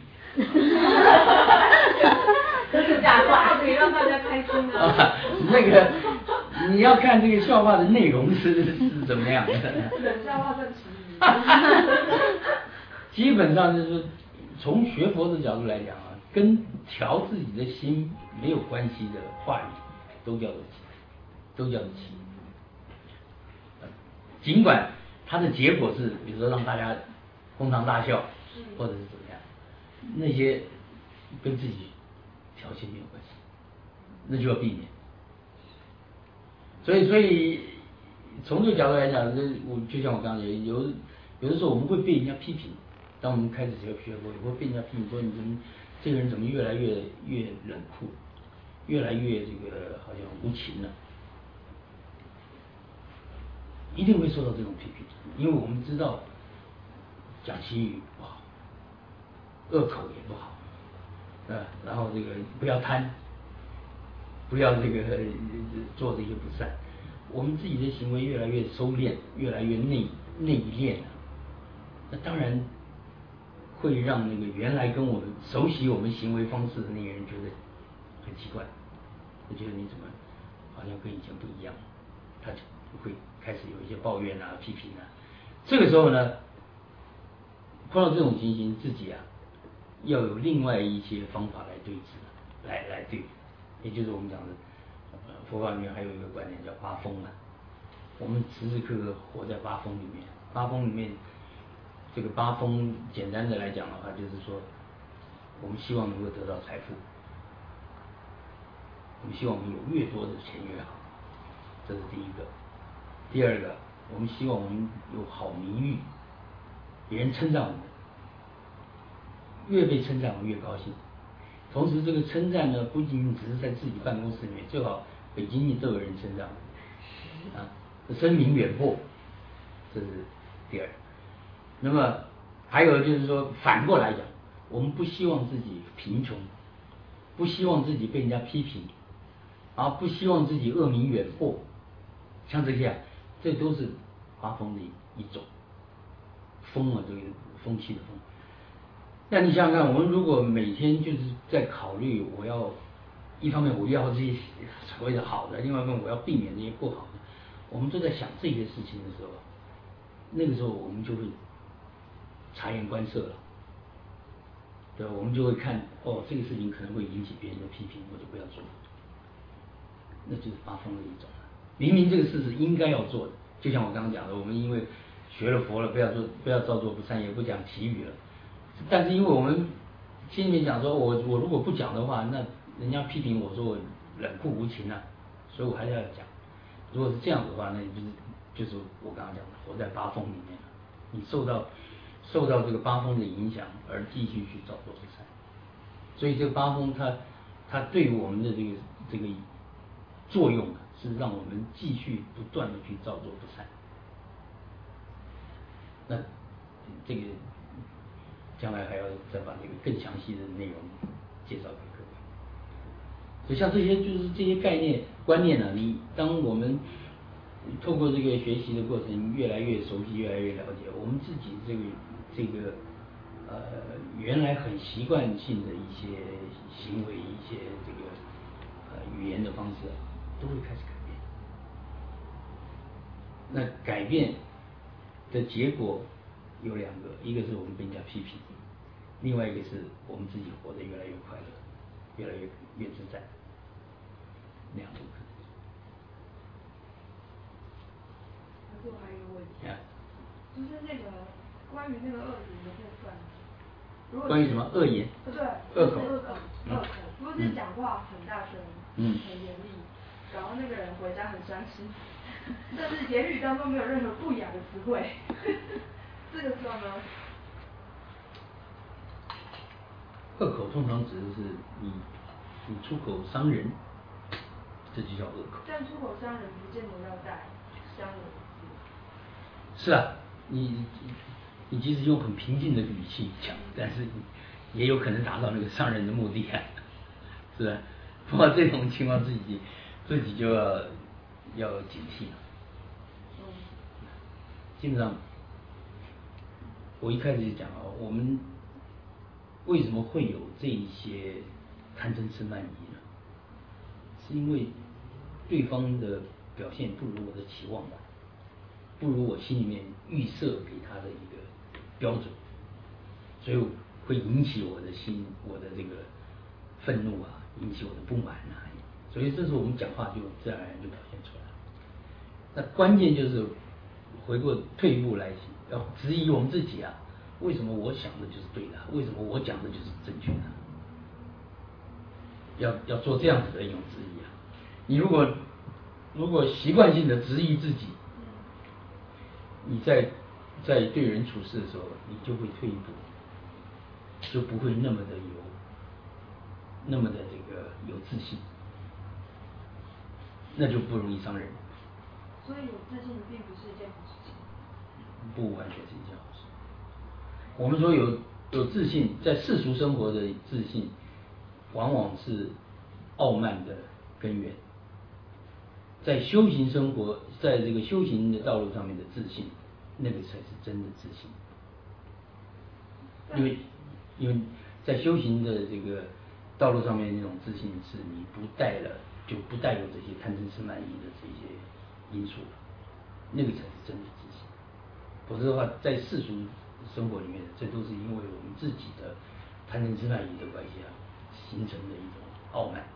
都是假话，可以让大家开心的。 啊，那个你要看这个笑话的内容是是怎么样的。 冷笑话算其余。 基本上就是从学佛的角度来讲啊，跟调自己的心没有关系的话语，都叫做都叫做其余。尽管它的结果是，比如说让大家哄堂大笑，或者是怎么样，那些跟自己调心没有关系，那就要避免。所以，所以从这个角度来讲，这我就像我刚刚讲，有有的时候我们会被人家批评，当我们开始学学佛，也会被人家批评说你怎么这个人怎么越来越越冷酷，越来越这个好像无情了。一定会受到这种批评，因为我们知道讲其语不好，恶口也不好，啊，然后这个不要贪，不要这个做这些不善，我们自己的行为越来越收敛，越来越内内敛了，那当然会让那个原来跟我们熟悉我们行为方式的那个人觉得很奇怪，就觉得你怎么好像跟以前不一样，他就会开始有一些抱怨啊、批评啊。这个时候呢，碰到这种情形，自己啊要有另外一些方法来对治，来来对，也就是我们讲的，呃，佛法里面还有一个观念叫八风啊。我们时时刻刻活在八风里面，八风里面，这个八风简单的来讲的话，就是说，我们希望能够得到财富，我们希望我们有越多的钱越好，这是第一个。第二个，我们希望我们有好名誉，别人称赞我们，越被称赞我们越高兴。同时，这个称赞呢，不仅仅只是在自己办公室里面，最好北京都有人称赞我们，啊，声名远播，这是第二。那么还有就是说，反过来讲，我们不希望自己贫穷，不希望自己被人家批评，啊，不希望自己恶名远播，像这些啊。这都是八风的一种风啊，这个风气的风。那你想想看，我们如果每天就是在考虑，我要一方面我要这些所谓的好的，另外一方面我要避免这些不好的，我们都在想这些事情的时候，那个时候我们就会察言观色了，对吧？我们就会看，哦，这个事情可能会引起别人的批评，我就不要做，那就是八风的一种。明明这个事是应该要做的，就像我刚刚讲的，我们因为学了佛了，不要做，不要照做不善，也不讲其语了。但是因为我们心里面讲说，我我如果不讲的话，那人家批评我说我冷酷无情啊，所以我还是要讲。如果是这样子的话，那你就是就是我刚刚讲的，活在八风里面了。你受到受到这个八风的影响，而继续去照做不善。所以这个八风它它对于我们的这个这个作用啊，是让我们继续不断的去照做不善。那这个将来还要再把这个更详细的内容介绍给各位。所以像这些就是这些概念观念呢、啊，你当我们透过这个学习的过程越来越熟悉，越来越了解，我们自己这个这个呃原来很习惯性的一些行为，一些这个呃语言的方式、啊，都会开始改变。 那改变的结果有两个，一个是我们被人家批评，另外一个是我们自己活得越来越快乐，越来越越自在，两种可能。 可是我还有一个问题， 啊就是那个关于那个恶言的部分，如果关于什么恶言？ 呃对， 恶口。 恶口，恶口，如果是讲话很大声， 嗯， 很严厉，然后那个人回家很伤心，但是言语当中没有任何不雅的词汇，这个算吗？ 恶口通常指的是你你出口伤人，这就叫恶口。 但出口伤人不见得要带伤人的字。 是啊，你你即使用很平静的语气讲，但是也有可能达到那个伤人的目的啊，是吧？不过这种情况自己自己就要要警惕了。基本上，我一开始就讲啊，我们为什么会有这一些贪嗔痴慢疑呢？是因为对方的表现不如我的期望吧，不如我心里面预设给他的一个标准，所以会引起我的心，我的这个愤怒啊，引起我的不满啊，所以这时候我们讲话就自然而然就表现出来了。那关键就是回过退一步来，要质疑我们自己啊，为什么我想的就是对的？为什么我讲的就是正确的？要要做这样子的一种质疑啊！你如果如果习惯性的质疑自己，你在在对人处事的时候，你就会退一步，就不会那么的有那么的这个有自信，那就不容易伤人。 所以有自信并不是一件好事情。 不完全是一件好事。我们说有有自信，在世俗生活的自信，往往是傲慢的根源。在修行生活，在这个修行的道路上面的自信，那个才是真的自信。因为因为在修行的这个道路上面那种自信，是你不带了就不带有这些贪嗔痴慢疑的这些因素了，那个才是真的自信。否则的话，在世俗生活里面，这都是因为我们自己的贪嗔痴慢疑的关系啊，形成的一种傲慢。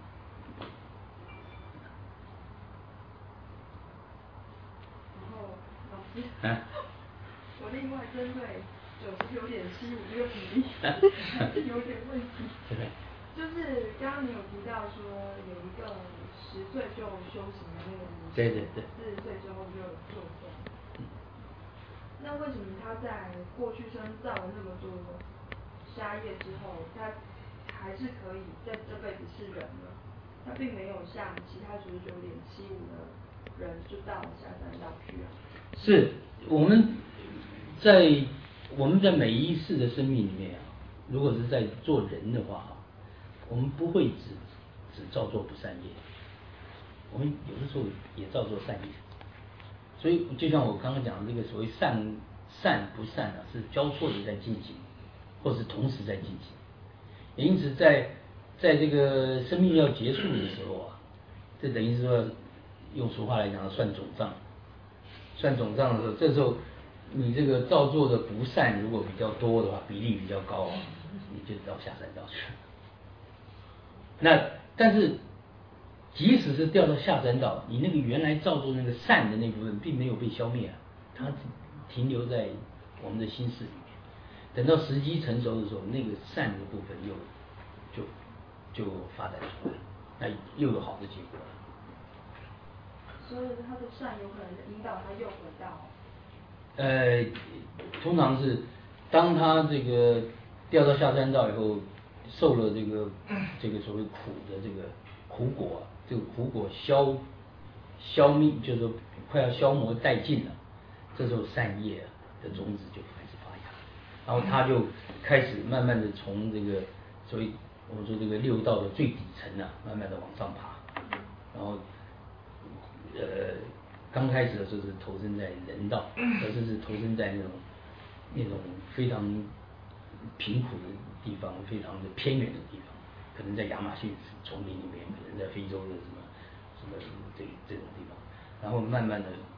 然后老师， 啊， 我另外针对九十九点七五这个比例还是有点问题。就是刚刚你有提到说有一个十岁就修行的那个女生， 对对对， 四十岁之后就有做梦。那为什么他在过去生造了那么多杀业之后，他还是可以在这辈子是人呢？他并没有像其他九十九点七五的人就到下三道去啊。 是我们在我们在每一世的生命里面啊，如果是在做人的话，我们不会只只照做不善业，我们有的时候也照做善业。所以就像我刚刚讲的这个所谓善善不善啊，是交错的在进行，或是同时在进行。也因此在在这个生命要结束的时候啊，这等于是说用俗话来讲算总账。算总账的时候，这时候你这个造作的不善如果比较多的话，比例比较高啊，你就到下三道去了。那但是即使是掉到下三道，你那个原来造作那个善的那部分并没有被消灭啊，它停留在我们的心事里面。等到时机成熟的时候，那个善的部分又就就发展出来，那又有好的结果了。 所以他的善有可能引导他又回到。 呃，通常是当他这个掉到下三道以后，受了这个这个所谓苦的这个苦果，这个苦果消消灭，就是说快要消磨殆尽了，这时候善业的种子就开始发芽，然后他就开始慢慢的从这个所谓我们说这个六道的最底层啊，慢慢的往上爬，然后呃刚开始的时候是投身在人道，而且是投身在那种那种非常贫苦的地方，非常的偏远的地方，可能在亚马逊丛林里面，可能在非洲的什么什么这这种地方，然后慢慢的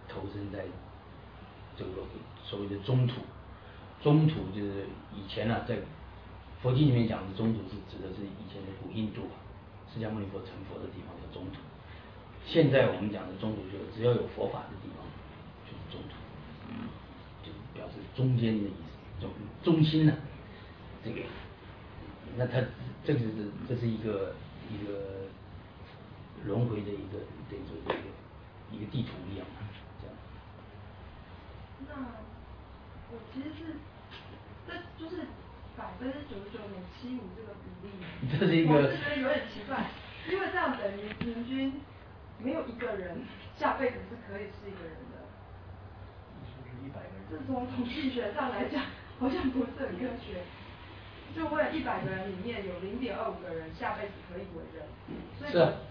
投身在这个所谓的中土。中土就是以前呢、啊，在佛经里面讲的中土是指的是以前的古印度啊，释迦牟尼佛成佛的地方叫中土。现在我们讲的中土，就只要有佛法的地方就是中土，就表示中间的意思，中中心呢、啊，这个，那它这个是这是一个一个轮回的一个等于说一个一个地图一样的这样。 那我其实是，这就是百分之九十九点七五这个比例， 这是一个我是觉得有点奇怪，因为这样等于平均没有一个人下辈子是可以是一个人的。 一百个人。 这从统计学上来讲，好像不是很科学。就问一百个人里面有零点二五个人下辈子可以为人，所以是啊。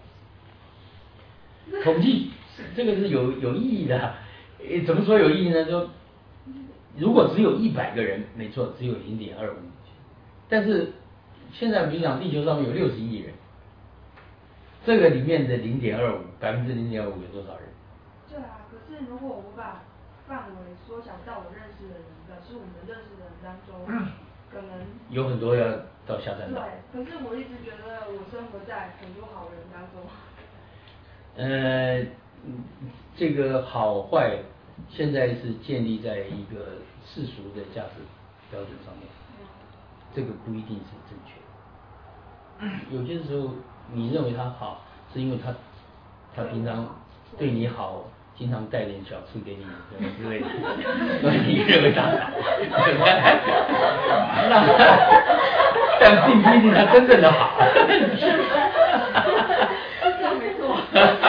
统计这个是有有意义的，诶，怎么说有意义呢？就如果只有一百个人，没错，只有零点二五，但是现在比如讲地球上面有六十亿人，这个里面的零点二五，百分之零点二五有多少人？ 对啊，可是如果我把范围缩小到我认识的人，表示我们认识的人当中，可能有很多要到下三道。 对，可是我一直觉得我生活在很多好人当中。 呃，这个好坏现在是建立在一个世俗的价值标准上面，这个不一定是正确。有些时候你认为他好，是因为他他平常对你好，经常带点小吃给你之类的，所以你认为他好，那但并不一定他真正的好。 这样没错。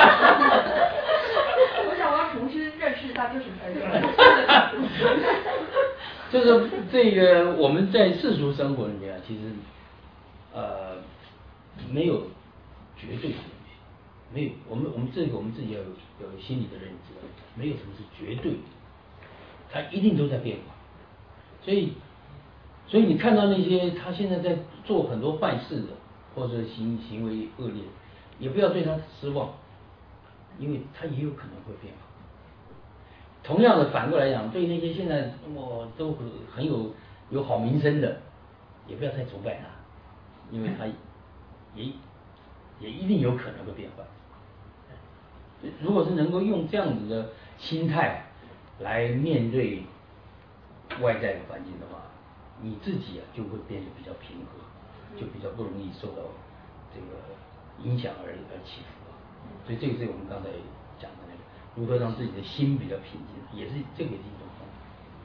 我想我要重新认识他就是可以了。 就是这个我们在世俗生活里面啊，其实呃没有绝对的东西，没有我们我们这个我们自己要有有心理的认知，没有什么是绝对的，它一定都在变化。所以所以你看到那些他现在在做很多坏事的，或者行行为恶劣，也不要对他失望，因为他也有可能会变好。同样的，反过来讲，对那些现在哇都很很有有好名声的，也不要太崇拜他，因为他也也一定有可能会变坏。如果是能够用这样子的心态来面对外在的环境的话，你自己啊就会变得比较平和，就比较不容易受到这个影响而而起伏。所以这个是我们刚才讲的那个，如何让自己的心比较平静，也是这个也是一种方法。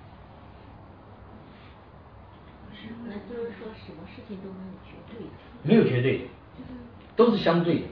那就是说什么事情都没有绝对的。 没有绝对的，都是相对的。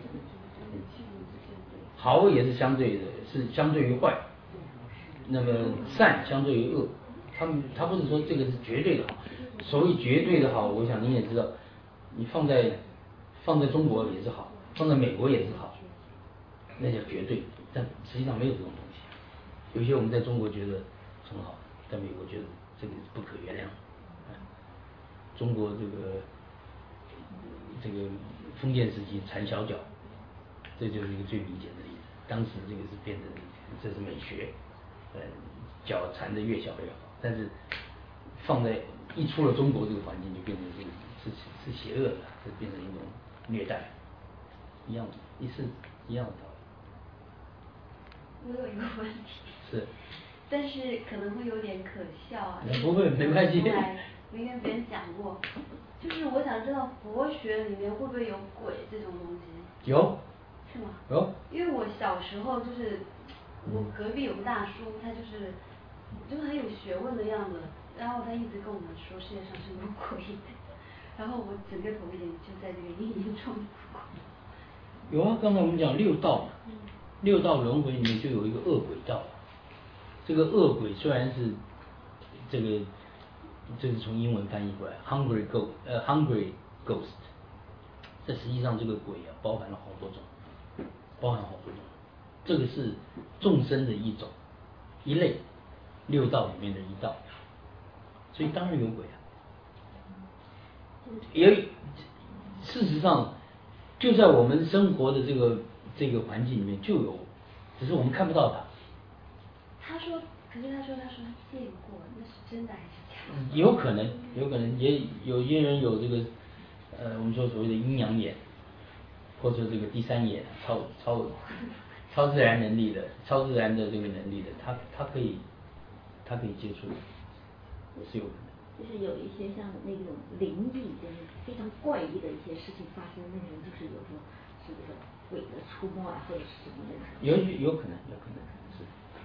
好也是相对的，是相对于坏。那么善相对于恶，他们他不是说这个是绝对的好。所谓绝对的好，我想你也知道，你放在放在中国也是好，放在美国也是好，那叫绝对。但实际上没有这种东西。有些我们在中国觉得很好，在美国觉得这个是不可原谅。中国这个这个封建时期缠小脚，这就是一个最明显的例子。当时这个是变成这是美学，呃，脚缠得越小越好。但是放在一出了中国这个环境，就变成是是是邪恶的，就变成一种虐待，一样的，一是一样的道理。我有一个问题。 是。 但是可能会有点可笑啊。 不会，没关系。 从来没跟别人讲过，就是我想知道佛学里面会不会有鬼这种东西？ 有。 是吗？ 有。 因为我小时候就是我隔壁有个大叔，他就是就是很有学问的样子，然后他一直跟我们说世界上是有鬼的，然后我整个头也就在这个阴影中度过。 有啊，刚才我们讲六道，嗯、六道轮回里面就有一个恶鬼道。这个恶鬼虽然是这个，这是从英文翻译过来 ，hungry ghost， 呃 ，hungry ghost， 这实际上这个鬼啊，包含了好多种，包含好多种，这个是众生的一种一类，六道里面的一道，所以当然有鬼啊。也事实上，就在我们生活的这个这个环境里面就有，只是我们看不到它。 他说，可是他说他说他见过，那是真的还是假的？ 有可能，有可能也有些人有这个，呃，我们说所谓的阴阳眼，或者这个第三眼，超超超自然能力的，超自然的这个能力的，他他可以，他可以接触，也是有可能。 就是有一些像那种灵异，就是非常怪异的一些事情发生，那个人就是有时候是这个鬼的出没啊，或者是什么的。 有有可能，有可能是。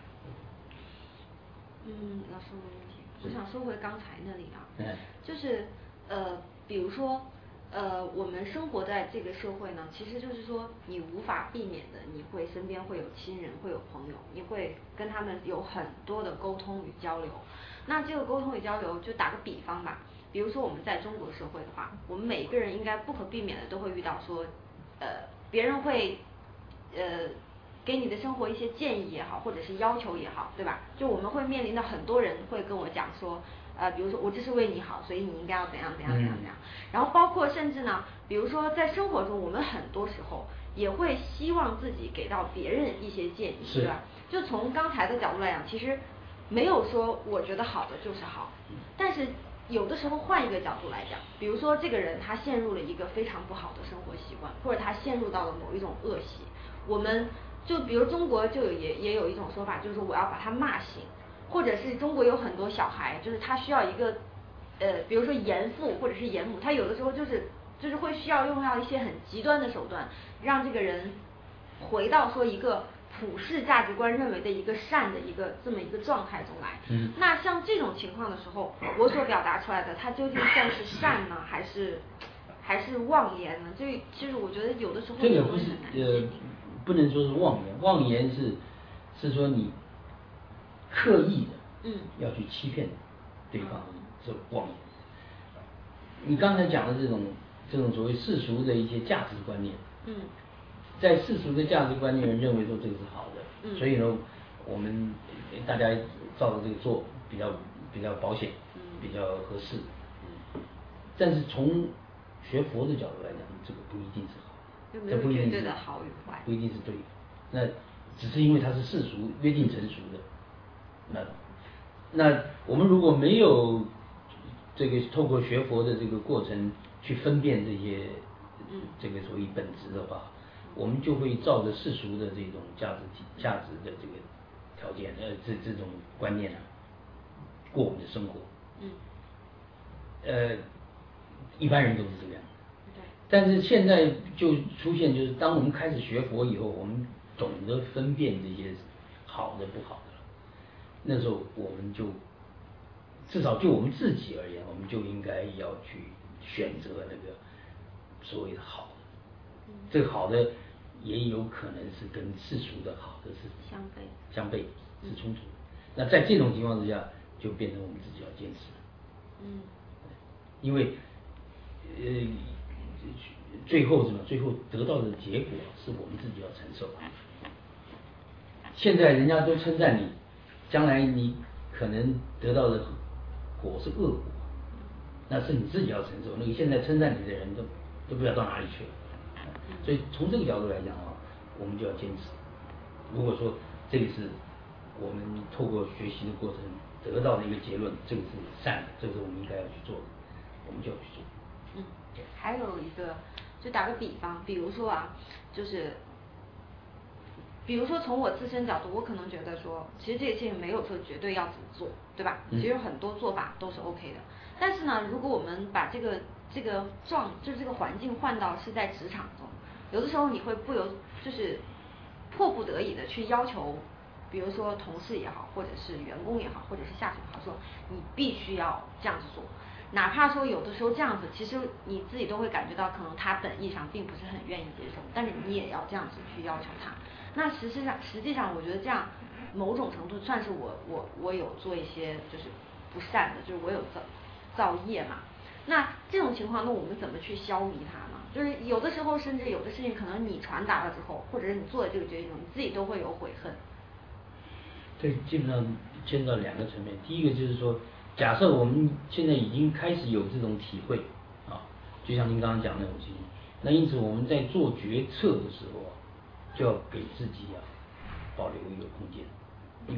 嗯，老师，我有问题，我想说回刚才那里啊， 嗯， 就是呃，比如说呃，我们生活在这个社会呢，其实就是说你无法避免的，你会身边会有亲人，会有朋友，你会跟他们有很多的沟通与交流。那这个沟通与交流，就打个比方吧，比如说我们在中国社会的话，我们每个人应该不可避免的都会遇到说，呃，别人会呃。给你的生活一些建议也好，或者是要求也好，对吧？就我们会面临的很多人会跟我讲说，呃，比如说我这是为你好，所以你应该要怎样怎样怎样怎样。然后包括甚至呢，比如说在生活中，我们很多时候也会希望自己给到别人一些建议，对吧？就从刚才的角度来讲，其实没有说我觉得好的就是好，但是有的时候换一个角度来讲，比如说这个人他陷入了一个非常不好的生活习惯，或者他陷入到了某一种恶习，我们。就比如中国就有也也有一种说法，就是说我要把他骂醒，或者是中国有很多小孩，就是他需要一个，呃，比如说严父或者是严母，他有的时候就是就是会需要用到一些很极端的手段，让这个人回到说一个普世价值观认为的一个善的一个这么一个状态中来。 嗯。那像这种情况的时候，我所表达出来的，它究竟算是善呢，还是还是妄言呢？就其实我觉得有的时候这个不是呃。不能说是妄言，妄言是是说你刻意的，嗯，要去欺骗对方，嗯、是妄言。你刚才讲的这种这种所谓世俗的一些价值观念，嗯，在世俗的价值观念认为说这个是好的，嗯，所以呢，我们大家照着这个做比较比较保险，嗯，比较合适，嗯，但是从学佛的角度来讲，这个不一定是好。这不一定是好与坏， 不一定是对的，那只是因为它是世俗约定成熟的。那那我们如果没有这个透过学佛的这个过程去分辨这些，嗯，这个所谓本质的话，我们就会照着世俗的这种价值价值的这个条件，呃，这这种观念啊，过我们的生活。嗯。呃，一般人都是这个样。但是现在就出现，就是当我们开始学佛以后，我们懂得分辨这些好的不好的了。那时候我们就至少就我们自己而言，我们就应该要去选择那个所谓的好的。这个好的也有可能是跟世俗的好的是相悖， 相悖是冲突的。那在这种情况之下，就变成我们自己要坚持了。嗯，因为呃。最后什么？最后得到的结果是我们自己要承受。现在人家都称赞你，将来你可能得到的果是恶果，那是你自己要承受。那个现在称赞你的人都都不知道到哪里去了。所以从这个角度来讲啊，我们就要坚持。如果说这个是我们透过学习的过程得到的一个结论，这个是善的，这个是我们应该要去做的，我们就要去做。 嗯，还有一个。就打个比方，比如说啊，就是，比如说从我自身角度，我可能觉得说，其实这个事情没有说绝对要怎么做，对吧？其实很多做法都是 OK 的。但是呢，如果我们把这个这个状，就是这个环境换到是在职场中，有的时候你会不由就是迫不得已的去要求，比如说同事也好，或者是员工也好，或者是下属也好，说你必须要这样子做。哪怕说有的时候这样子，其实你自己都会感觉到，可能他本意上并不是很愿意接受，但是你也要这样子去要求他。那实际上，实际上我觉得这样某种程度算是我我我有做一些就是不善的，就是我有造造业嘛。那这种情况，那我们怎么去消弭它呢？就是有的时候，甚至有的事情，可能你传达了之后，或者是你做的这个决定，你自己都会有悔恨。 这基本上牵到两个层面，第一个就是说。假设我们现在已经开始有这种体会啊，就像您刚刚讲的那种情形，那因此我们在做决策的时候啊，就要给自己啊保留一个空间，一个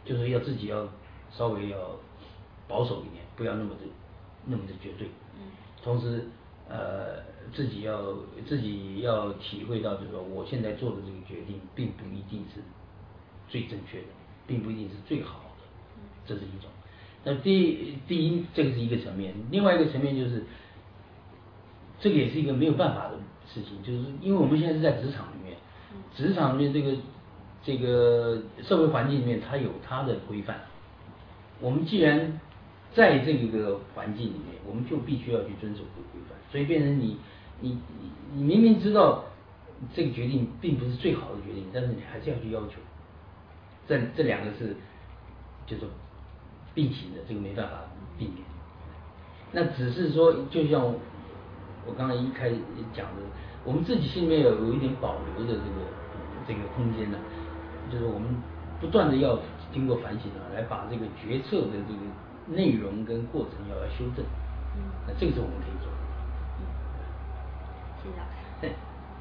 就是要自己要稍微要保守一点，不要那么的那么的绝对。 嗯。 同时，呃，自己要自己要体会到，就是说，我现在做的这个决定，并不一定是最正确的，并不一定是最好的，这是一种。那第第一，这个是一个层面，另外一个层面就是，这个也是一个没有办法的事情，就是因为我们现在是在职场里面，职场里面这个这个社会环境里面，它有它的规范。我们既然在这个环境里面，我们就必须要去遵守这个规范，所以变成你你你你明明知道这个决定并不是最好的决定，但是你还是要去要求。这这两个是就是并行的，这个没办法避免。那只是说，就像我刚才一开始讲的，我们自己心里面有有一点保留的这个这个空间呢，就是我们不断的要经过反省啊，来把这个决策的这个内容跟过程要来修正。 嗯。 那这个是我们可以做的。 嗯。谢谢老师。 对。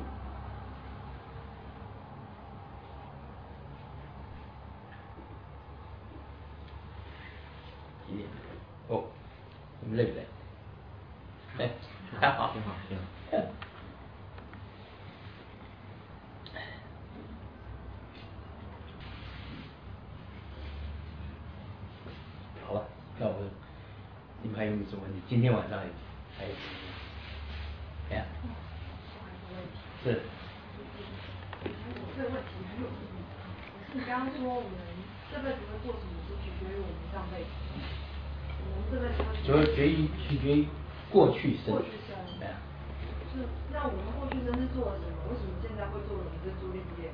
几点？哦，你们累不累？哎，还好， 挺好，挺好。 好了，那我你们还有没有什么问题？今天晚上还有什么？哎呀，是。 我这个问题很有意义。你刚刚说我们这辈子会做什么，是取决于我们上辈子。我们这辈子会。 主要决于取决于过去生。 过去生。 哎呀。 是，那我们过去生是做了什么？为什么现在会做我们这朱丽叶？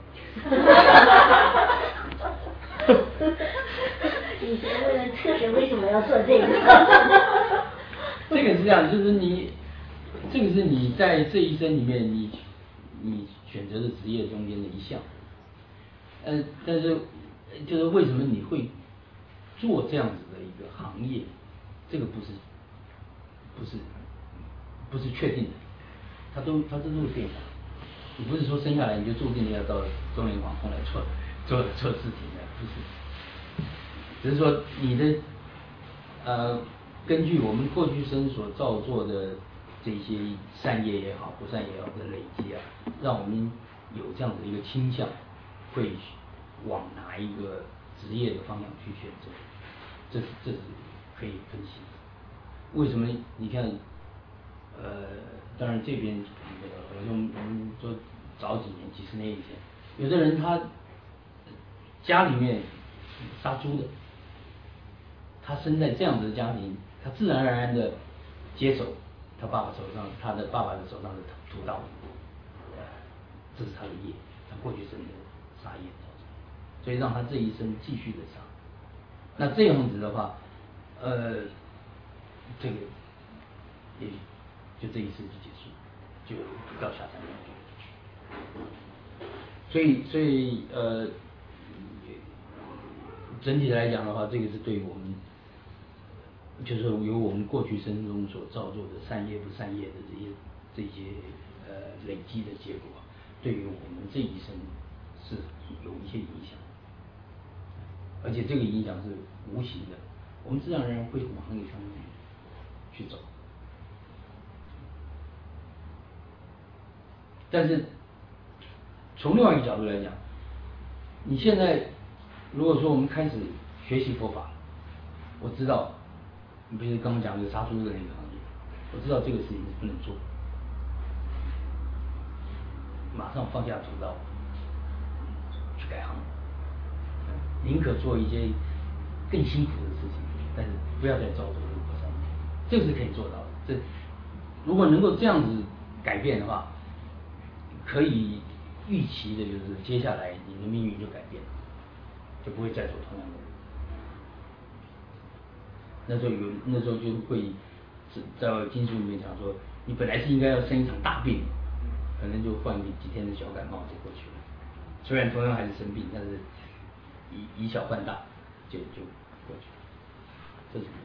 以前为了测试为什么要做这个？ 这个是这样，就是你，这个是你在这一生里面你你选择的职业中间的一项。呃，但是就是为什么你会做这样子的一个行业，这个不是不是不是确定的，它都它都会变化。你不是说生下来你就注定要到中联网后来做做做事情的，不是。只是说你的呃，根据我们过去生所造作的这些善业也好，不善业也好的累积啊，让我们有这样的一个倾向，会往哪一个职业的方向去选择，这是这是可以分析的。为什么你看，呃，当然这边那个，我们我们说早几年、几十年以前，有的人他家里面杀猪的。他生在这样子的家庭，他自然而然的接手他爸爸手上他的爸爸的手上的屠刀，这是他的业，他过去生的杀业造成，所以让他这一生继续的杀。那这样子的话，呃，这个也就这一生就结束，就掉下山了。所以，所以呃，整体来讲的话，这个是对我们。就是由我们过去生中所造作的善业不善业的这些这些呃累积的结果，对于我们这一生是有一些影响，而且这个影响是无形的，我们自然而然会往那个方面去走。但是从另外一个角度来讲，你现在如果说我们开始学习佛法，我知道。你比如刚刚讲的杀猪的那个行业，我知道这个事情是不能做，马上放下屠刀，去改行，宁可做一些更辛苦的事情，但是不要再造作这个善业，这个是可以做到的。这如果能够这样子改变的话，可以预期的就是接下来你的命运就改变了，就不会再走同样的路。那时候有，那时候就会在经书里面讲说，你本来是应该要生一场大病，可能就患个几天的小感冒就过去了。虽然同样还是生病，但是以以小换大，就就过去了。这是。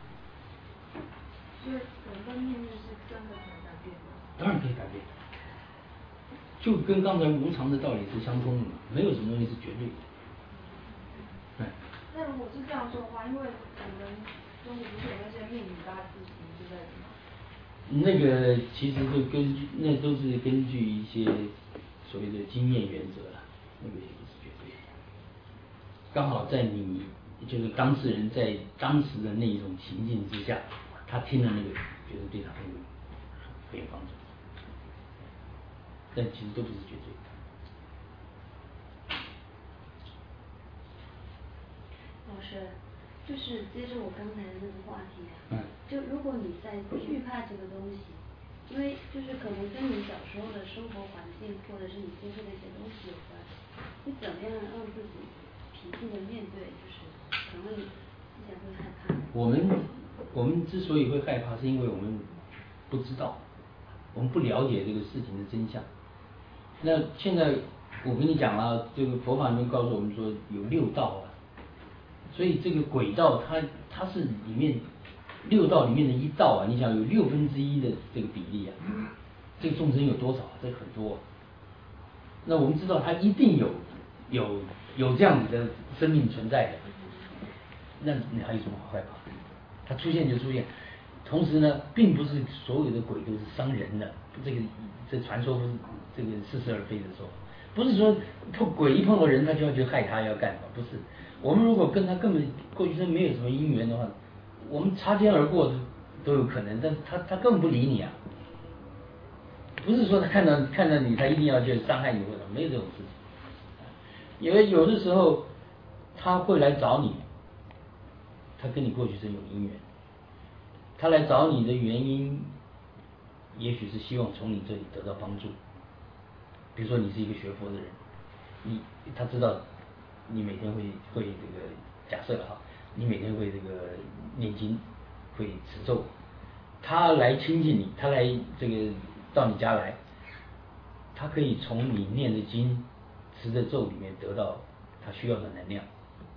所以人的命运是真的可以改变的。 当然可以改变，就跟刚才无常的道理是相通的，没有什么东西是绝对的。 那如说话，因为我们中国不是有那些命理八字什么之类的吗？ 那个其实就根据，那都是根据一些所谓的经验原则了，那个也不是绝对的。刚好在你就是当事人在当时的那一种情境之下，他听了那个，觉得对他很有很有帮助，但其实都不是绝对的。 老师，就是接着我刚才的那个话题啊， 嗯， 就如果你在惧怕这个东西，因为就是可能跟你小时候的生活环境或者是你接触的一些东西有关，你怎么样让自己平静的面对，就是可能你之前会害怕。 我们我们之所以会害怕，是因为我们不知道，我们不了解这个事情的真相。那现在我跟你讲了，这个佛法里面告诉我们说有六道啊，所以这个鬼道它它是里面六道里面的一道啊，你想有六分之一的这个比例啊，这个众生有多少？这很多啊。那我们知道它一定有有有这样子的生命存在的，那你还有什么好害怕？它出现就出现，同时呢，并不是所有的鬼都是伤人的，这个这传说不是这个似是而非的说，不是说碰鬼一碰到人他就要去害他要干嘛，不是。我们如果跟他根本过去生没有什么因缘的话，我们擦肩而过都有可能，但是他他根本不理你啊，不是说他看到看到你他一定要去伤害你或者没有这种事情，因为有的时候他会来找你，他跟你过去生有因缘，他来找你的原因，也许是希望从你这里得到帮助。比如说你是一个学佛的人，你他知道你每天会会这个假设哈，你每天会这个念经，会持咒，他来亲近你，他来这个到你家来，他可以从你念的经、持的咒里面得到他需要的能量，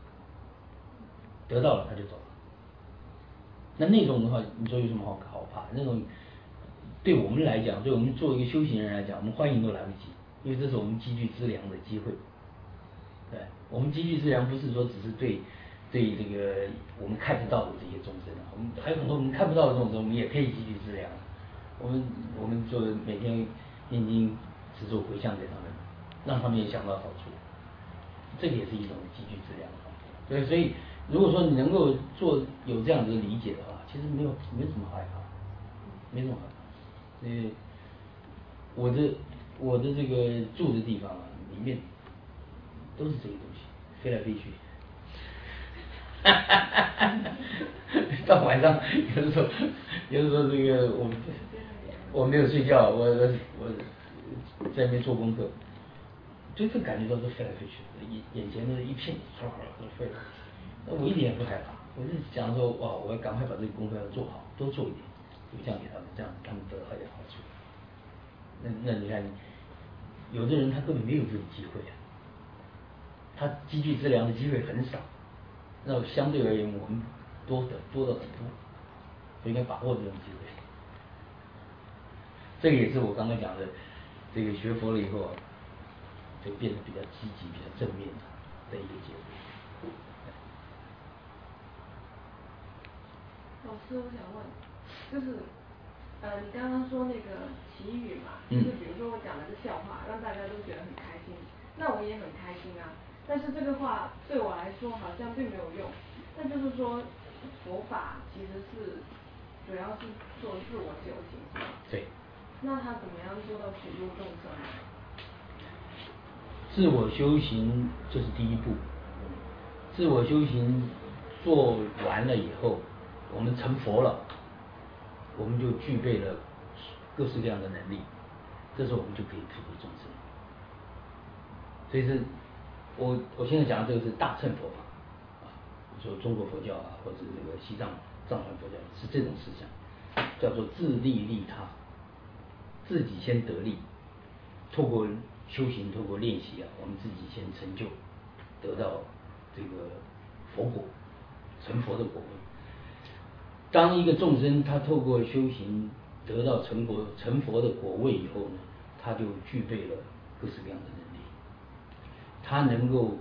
得到了他就走了。那那种的话，你说有什么好好怕？那种对我们来讲，对我们作为一个修行人来讲，我们欢迎都来不及，因为这是我们积聚资粮的机会。对，我们积聚资粮不是说只是对对这个我们看得到的这些众生啊，我们还有很多我们看不到的众生，我们也可以积聚资粮。我们我们就每天念经持咒回向给他们，让他们也想到好处，这个也是一种积聚资粮的方法。对，所以如果说你能够做有这样子的理解的话，其实没有没什么害怕，没什么害怕。因为我的我的这个住的地方啊，里面都是这个东西，飞来飞去。到晚上有的时候，有的时候这个我我没有睡觉，我我我在那边做功课，就这感觉到是飞来飞去的，眼眼前的一片唰唰飞了。那我一点也不害怕，我是想说哇，我要赶快把这个功课要做好，多做一点，回向给他们，这样他们得到一点好处。那那你看，有的人他根本没有这种机会啊，他积聚资粮的机会很少，那相对而言我们多的多的很多，所以应该把握这种机会。这个也是我刚刚讲的，这个学佛了以后啊，就变得比较积极、比较正面的一个结果。 老师，我想问，就是呃，你刚刚说那个祈语嘛，就是比如说我讲了个笑话，让大家都觉得很开心，那我也很开心啊。但是这个话对我来说好像并没有用，那就是说佛法其实是主要是做自我修行，是吧？ 对。 那他怎么样做到普度众生呢？ 自我修行这是第一步，自我修行做完了以后，我们成佛了，我们就具备了各式各样的能力，这时候我们就可以普度众生。所以是，我我现在讲的这个是大乘佛法，啊，说中国佛教啊，或者这个西藏藏传佛教是这种思想，叫做自利利他，自己先得利，透过修行，透过练习啊，我们自己先成就，得到这个佛果，成佛的果位。当一个众生他透过修行得到成果成佛的果位以后呢，他就具备了各式各样的能力，他能够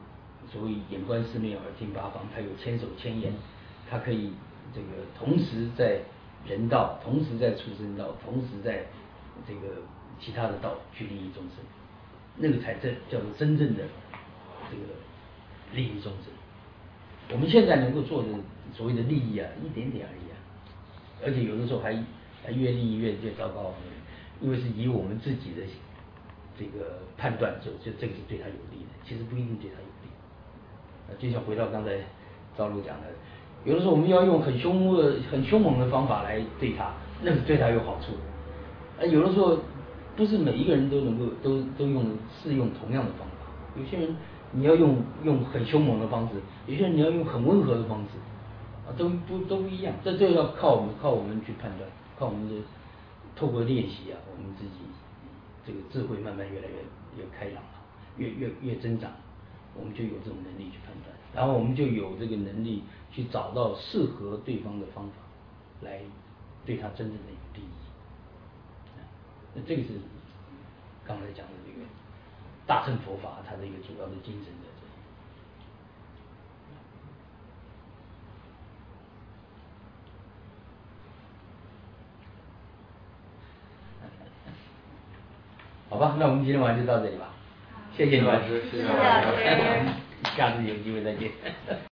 所谓眼观四面，耳听八方，他有千手千眼，他可以这个同时在人道，同时在畜生道，同时在这个其他的道去利益众生，那个才真叫做真正的这个利益众生。我们现在能够做的所谓的利益啊，一点点而已啊，而且有的时候还还越利益越越糟糕，因为是以我们自己的这个判断说，就这个是对他有利的，其实不一定对他有利。啊，就像回到刚才赵露讲的，有的时候我们要用很凶恶、很凶猛的方法来对他，那是对他有好处。啊，有的时候不是每一个人都能够都都用适用同样的方法，有些人你要用用很凶猛的方式，有些人你要用很温和的方式，啊，都不都不一样。这这要靠我们靠我们去判断，靠我们的透过练习啊，我们自己这个智慧慢慢越来越越开朗了，越越越增长，我们就有这种能力去判断，然后我们就有这个能力去找到适合对方的方法，来对他真正的有利益。那这个是刚才讲的这个大乘佛法它的一个主要的精神在这里。好吧，那我们今天晚上就到这里吧，谢谢你们， 谢谢老师，谢谢老师，下次有机会再见。